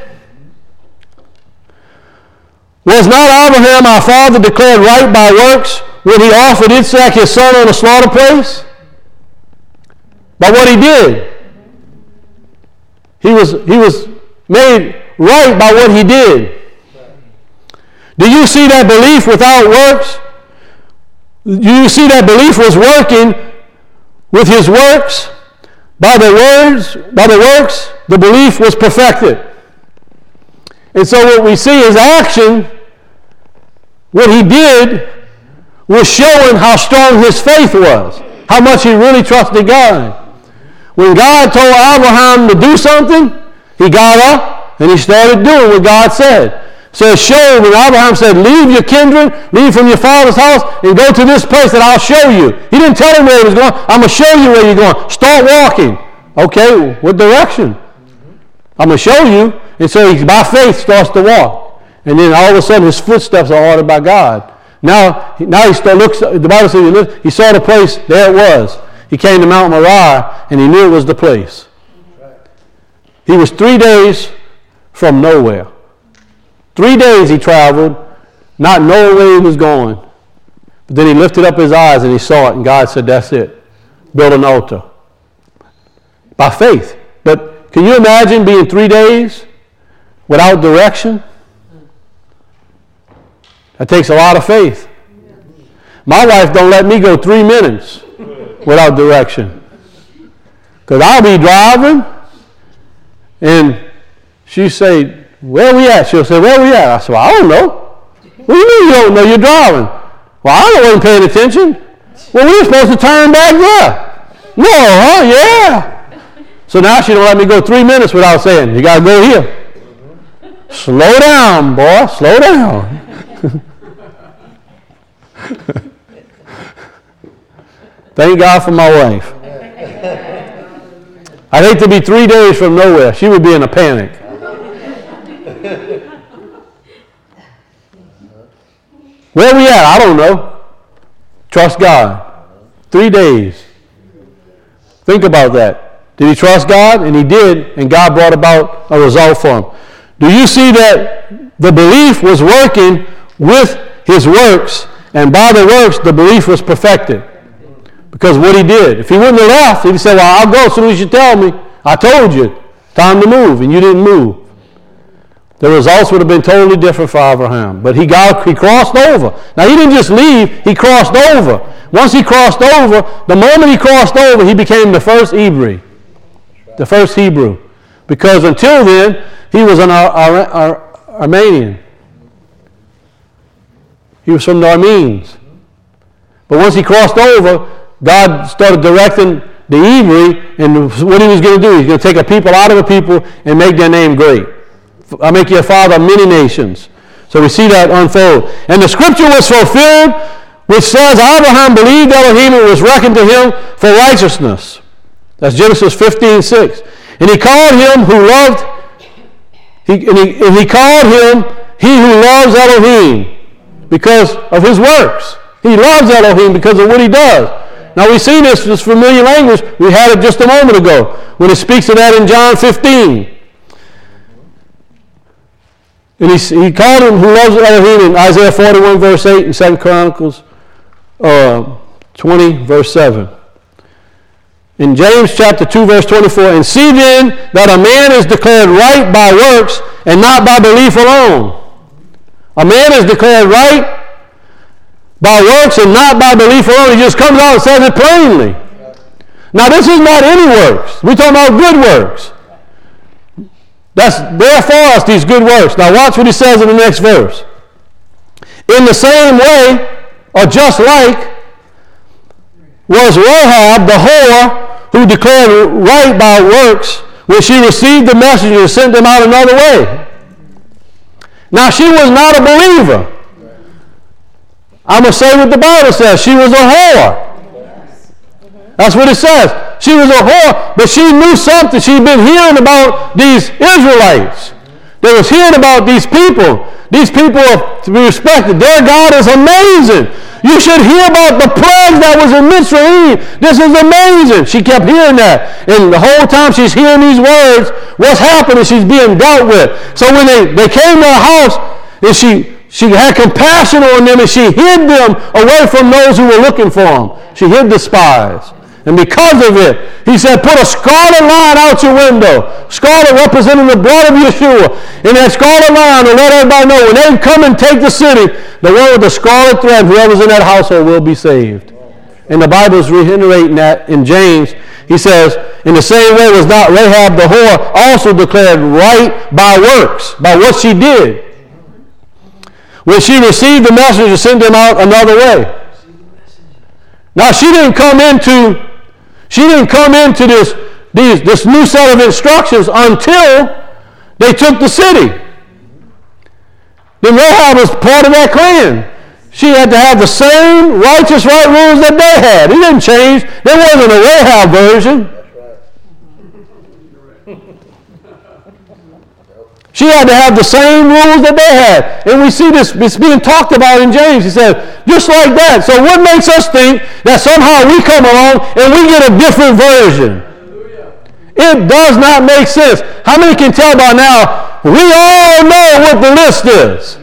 Was not Abraham our father declared right by works when he offered Isaac his son on the slaughter place? By what he did. He was, he was made right by what he did. Do you see that belief without works? Do you see that belief was working with his works? By the words, by the works, the belief was perfected. And so what we see is action, what he did was showing how strong his faith was, how much he really trusted God. When God told Abraham to do something, he got up and he started doing what God said. So it showed when Abraham said, leave your kindred, leave from your father's house, and go to this place that I'll show you. He didn't tell him where he was going. I'm going to show you where you're going. Start walking. Okay, what direction? I'm going to show you. And so he, by faith, starts to walk. And then all of a sudden, his footsteps are ordered by God. Now, now he started, looks, the Bible says he, looked, he saw the place, there it was. He came to Mount Moriah, and he knew it was the place. He was three days from nowhere. Three days he traveled, not knowing where he was going. But then he lifted up his eyes and he saw it, and God said, that's it. Build an altar. By faith. But can you imagine being three days without direction? That takes a lot of faith. My wife don't let me go three minutes without direction. Because I'll be driving, and she say, where we at? She'll say, where we at? I said, well, I don't know. What do you mean you don't know? You're driving. Well, I wasn't paying attention. Well, we were supposed to turn back there. No, huh? Yeah. So now she don't let me go three minutes without saying, you got to go here. Slow down, boy. Slow down. Thank God for my wife. I'd hate to be three days from nowhere. She would be in a panic. Where we at? I don't know. Trust God. Three days. Think about that. Did he trust God? And he did, and God brought about a result for him. Do you see that the belief was working with his works, and by the works the belief was perfected? Because what he did. If he wouldn't have left, he'd say, well, I'll go as soon as you tell me. I told you. Time to move, and you didn't move. The results would have been totally different for Abraham. But he got, he crossed over. Now, he didn't just leave. He crossed over. Once he crossed over, the moment he crossed over, he became the first Hebrew. The first Hebrew. Because until then, he was an Ar- Ar- Ar- Armenian. He was from the Armenes. But once he crossed over, God started directing the Hebrew, and what he was going to do, he's going to take a people out of a people and make their name great. I'll make you a father of many nations. So we see that unfold. And the scripture was fulfilled, which says, Abraham believed Elohim and was reckoned to him for righteousness. That's Genesis fifteen six. And he called him who loved, he, and, he, and he called him he who loves Elohim because of his works. He loves Elohim because of what he does. Now we see this, this familiar language. We had it just a moment ago when it speaks of that in John fifteen. And he, he called him who loves Elohim in Isaiah forty-one verse eight and Second Chronicles uh, twenty verse seven. In James chapter two verse twenty-four, and see then that a man is declared right by works and not by belief alone. A man is declared right by works and not by belief alone. He just comes out and says it plainly. Now this is not any works. We're talking about good works. That's there for us, these good works. Now watch what he says in the next verse. In the same way, or just like, was Rahab the whore who declared right by works when she received the messenger and sent them out another way. Now she was not a believer. I'm going to say what the Bible says. She was a whore. That's what it says. She was a whore, but she knew something. She'd been hearing about these Israelites. They was hearing about these people. These people are to be respected. Their God is amazing. You should hear about the plagues that was in Mitzrayim. This is amazing. She kept hearing that. And the whole time she's hearing these words, what's happening? She's being dealt with. So when they, they came to her house, and she She had compassion on them, and she hid them away from those who were looking for them. She hid the spies. And because of it, he said, put a scarlet line out your window. Scarlet representing the blood of Yeshua. And that scarlet line will let everybody know when they come and take the city, the one with the scarlet thread, whoever's in that household will be saved. And the Bible is reiterating that in James. He says, In the same way was not Rahab the whore also declared right by works, by what she did, when she received the message to send them out another way. Now she didn't come into, she didn't come into this, these, this new set of instructions until they took the city. Then Rahab was part of that clan. She had to have the same righteous right rules that they had. It didn't change. There wasn't a Rahab version. She had to have the same rules that they had. And we see this it's being talked about in James. He said, just like that. So what makes us think that somehow we come along and we get a different version? It does not make sense. How many can tell by now, we all know what the list is?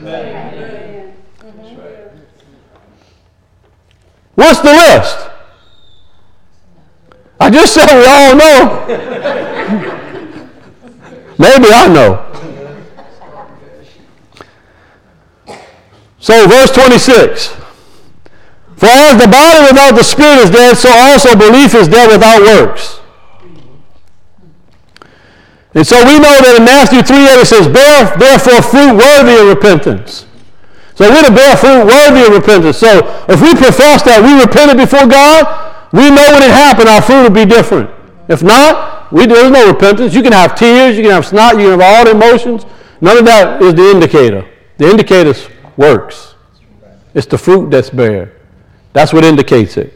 What's the list? I just said we all know. Maybe I know. So verse twenty-six. For as the body without the spirit is dead, so also belief is dead without works. And so we know that in Matthew three eight it says, bear therefore fruit worthy of repentance. So we're to bear fruit worthy of repentance. So if we profess that we repented before God, we know when it happened, our fruit will be different. If not, we, there's no repentance. You can have tears, you can have snot, you can have all the emotions. None of that is the indicator. The indicator is works. It's the fruit that's bare. That's what indicates it.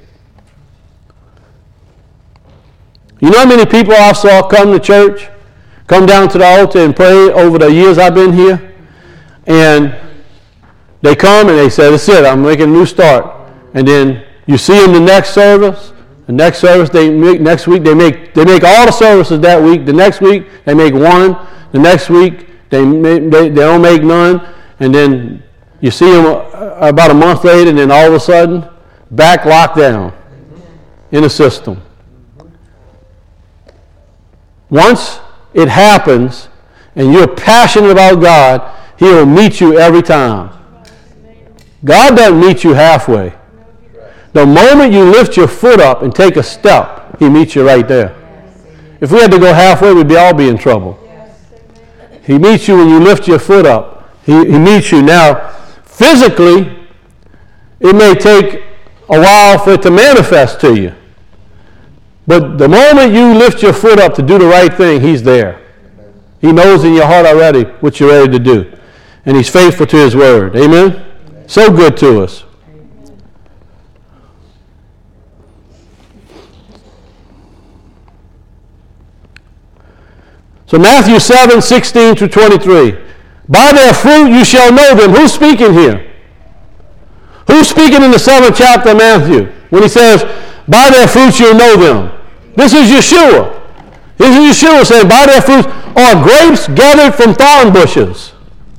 You know how many people I saw come to church, come down to the altar and pray over the years I've been here? And they come and they say, that's it, I'm making a new start. And then you see them the next service. The next service they make, next week they make they make all the services that week. The next week they make one. The next week they make, they, they don't make none. And then you see them about a month later, and then all of a sudden, back locked down in the system. Once it happens, and you're passionate about God, He will meet you every time. God doesn't meet you halfway. The moment you lift your foot up and take a step, He meets you right there. If we had to go halfway, we'd be all be in trouble. He meets you when you lift your foot up. He, he meets you. Now, physically, it may take a while for it to manifest to you. But the moment you lift your foot up to do the right thing, He's there. He knows in your heart already what you're ready to do. And He's faithful to His word. Amen? So good to us. So Matthew seven, sixteen through twenty-three. By their fruit you shall know them. Who's speaking here? Who's speaking in the seventh chapter of Matthew? When he says, by their fruits you'll know them. This is Yeshua. This is Yeshua saying, by their fruits are grapes gathered from thorn bushes,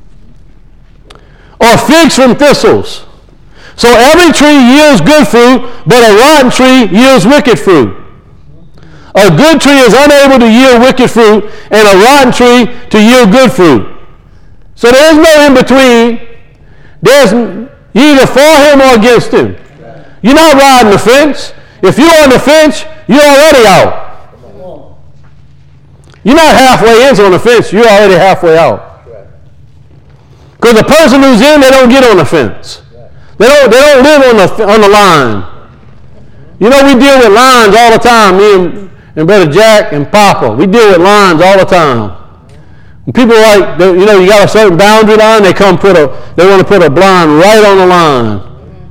or figs from thistles. So every tree yields good fruit, but a rotten tree yields wicked fruit. A good tree is unable to yield wicked fruit, and a rotten tree to yield good fruit. So there is no in between. There's you're either for Him or against Him. You're not riding the fence. If you're on the fence, you're already out. You're not halfway in on the fence. You're already halfway out. Because the person who's in, they don't get on the fence. They don't. They don't live on the on the line. You know, we deal with lines all the time. Me and And Brother Jack and Papa, we deal with lines all the time. When people are like, you know, you got a certain boundary line, they come put a, they want to put a blind right on the line.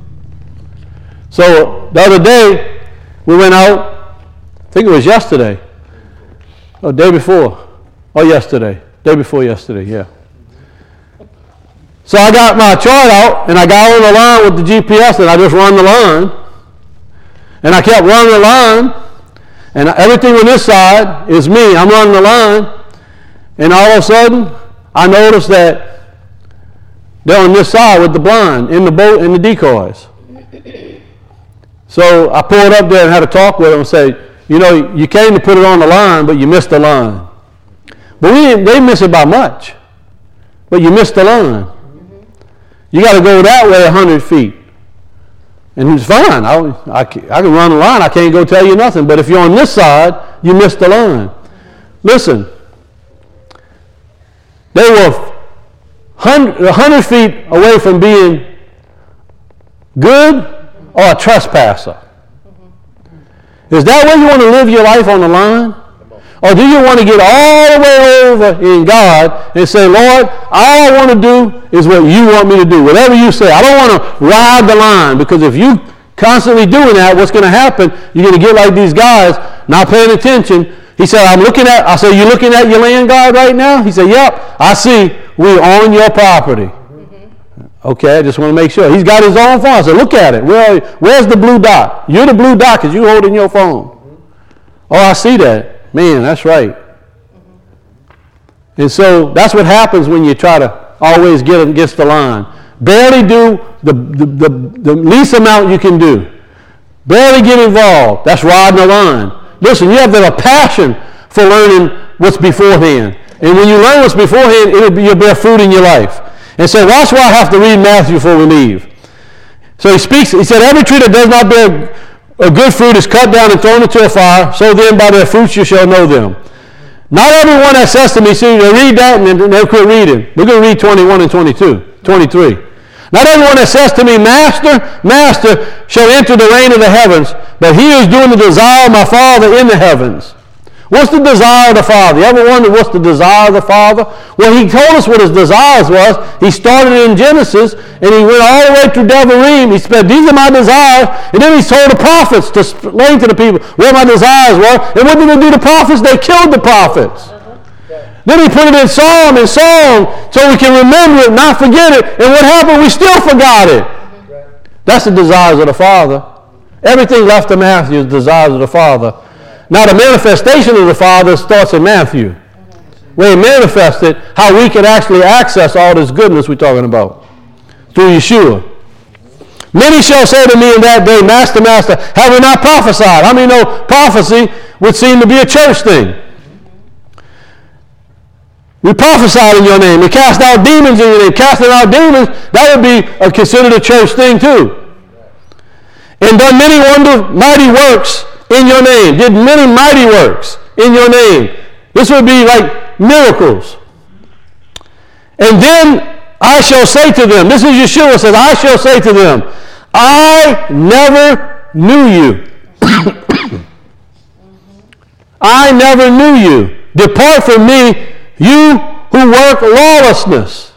So the other day, we went out, I think it was yesterday, or day before, or yesterday, day before yesterday, yeah. So I got my chart out, and I got on the line with the G P S, and I just run the line. And I kept running the line. And everything on this side is me. I'm running the line. And all of a sudden, I noticed that they're on this side with the blind in the boat in the decoys. So I pulled up there and had a talk with them and say, you know, you came to put it on the line, but you missed the line. But we didn't, they didn't miss it by much. But you missed the line. You got to go that way one hundred feet. And it's fine. I, I, I can run the line. I can't go tell you nothing. But if you're on this side, you missed the line. Listen, they were one hundred feet away from being good or a trespasser. Is that where you want to live your life, on the line? Or do you want to get all the way over in God and say, Lord, all I want to do is what you want me to do. Whatever you say. I don't want to ride the line, because if you constantly doing that, what's going to happen, you're going to get like these guys, not paying attention. He said, I'm looking at, I said, you looking at your land guard right now? He said, yep, I see. We're on your property. Mm-hmm. Okay, I just want to make sure. He's got his own phone. I said, look at it. Where, where's the blue dot? You're the blue dot because you're holding your phone. Mm-hmm. Oh, I see that. Man, that's right. Mm-hmm. And so that's what happens when you try to always get against the line. Barely do the, the, the, the least amount you can do. Barely get involved. That's riding the line. Listen, you have to have a passion for learning what's beforehand. And when you learn what's beforehand, it'll be, you'll bear fruit in your life. And so watch why I have to read Matthew before we leave. So he speaks, he said, every tree that does not bear a good fruit is cut down and thrown into a fire. So then by their fruits you shall know them. Not everyone that says to me, see, they read that and then they'll quit reading. We're going to read twenty-one and twenty-two, twenty-three. Not everyone that says to me, Master, Master, shall enter the reign of the heavens, but he who is doing the desire of my Father in the heavens. What's the desire of the Father? You ever wonder what's the desire of the Father? Well, he told us what his desires was. He started in Genesis, and he went all the way through Devarim. He said, these are my desires. And then he told the prophets to explain to the people what my desires were. And what did they do to the prophets? They killed the prophets. Then he put it in psalm and song so we can remember it, not forget it. And what happened? We still forgot it. That's the desires of the Father. Everything left to Matthew is the desires of the Father. Now the manifestation of the Father starts in Matthew. Where he manifested how we can actually access all this goodness we're talking about. Through Yeshua. Many shall say to me in that day, Master, Master, have we not prophesied? How many know prophecy would seem to be a church thing? We prophesied in your name. We cast out demons in your name. Casting out demons, that would be a, considered a church thing too. And done many wonder, mighty works in your name. Did many mighty works in your name. This would be like miracles. And then I shall say to them, this is Yeshua says, I shall say to them, I never knew you. I never knew you. Depart from me, you who work lawlessness.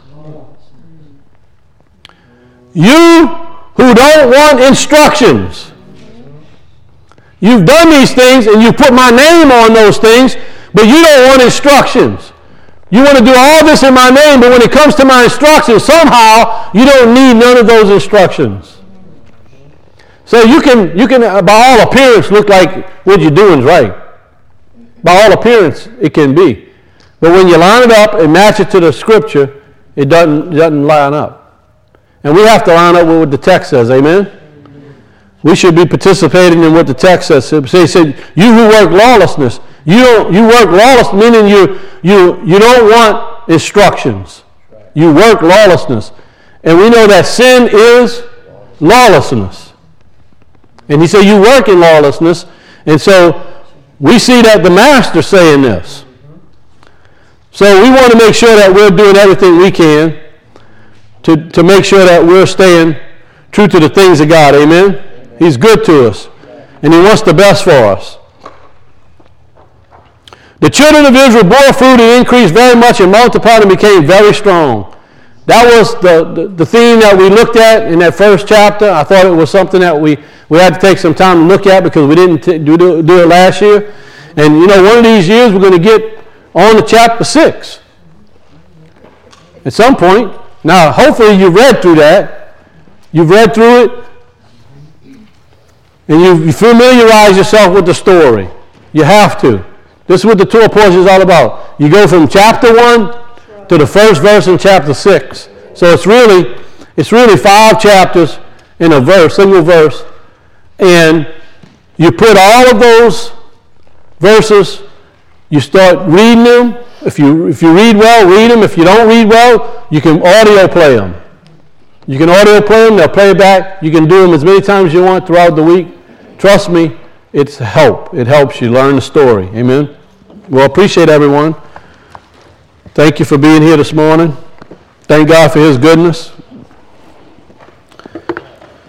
You who don't want instructions. You've done these things and you put my name on those things, but you don't want instructions. You want to do all this in my name, but when it comes to my instructions, somehow you don't need none of those instructions. So you can, you can, by all appearance, look like what you're doing is right. By all appearance, it can be. But when you line it up and match it to the scripture, it doesn't, it doesn't line up. And we have to line up with what the text says, amen? We should be participating in what the text says. He said, you who work lawlessness, you don't, you work lawless, meaning you, you, you don't want instructions. You work lawlessness. And we know that sin is lawlessness. And he said, you work in lawlessness. And so we see that the Master saying this. So we want to make sure that we're doing everything we can to, to make sure that we're staying true to the things of God. Amen? He's good to us. And he wants the best for us. The children of Israel bore fruit and increased very much and multiplied and became very strong. That was the, the, the theme that we looked at in that first chapter. I thought it was something that we, we had to take some time to look at because we didn't t- do, do, do it last year. And you know, one of these years we're going to get on to chapter six. At some point. Now, hopefully you've read through that. You've read through it. And you, you familiarize yourself with the story. You have to. This is what the Torah portion is all about. You go from chapter one to the first verse in chapter six. So it's really, it's really five chapters in a verse, single verse. And you put all of those verses, you start reading them. If you, if you read well, read them. If you don't read well, you can audio play them. You can audio play them, they'll play it back. You can do them as many times as you want throughout the week. Trust me, It's help. It helps you learn the story. Amen. Well, appreciate everyone. Thank you for being here this morning. Thank God for his goodness.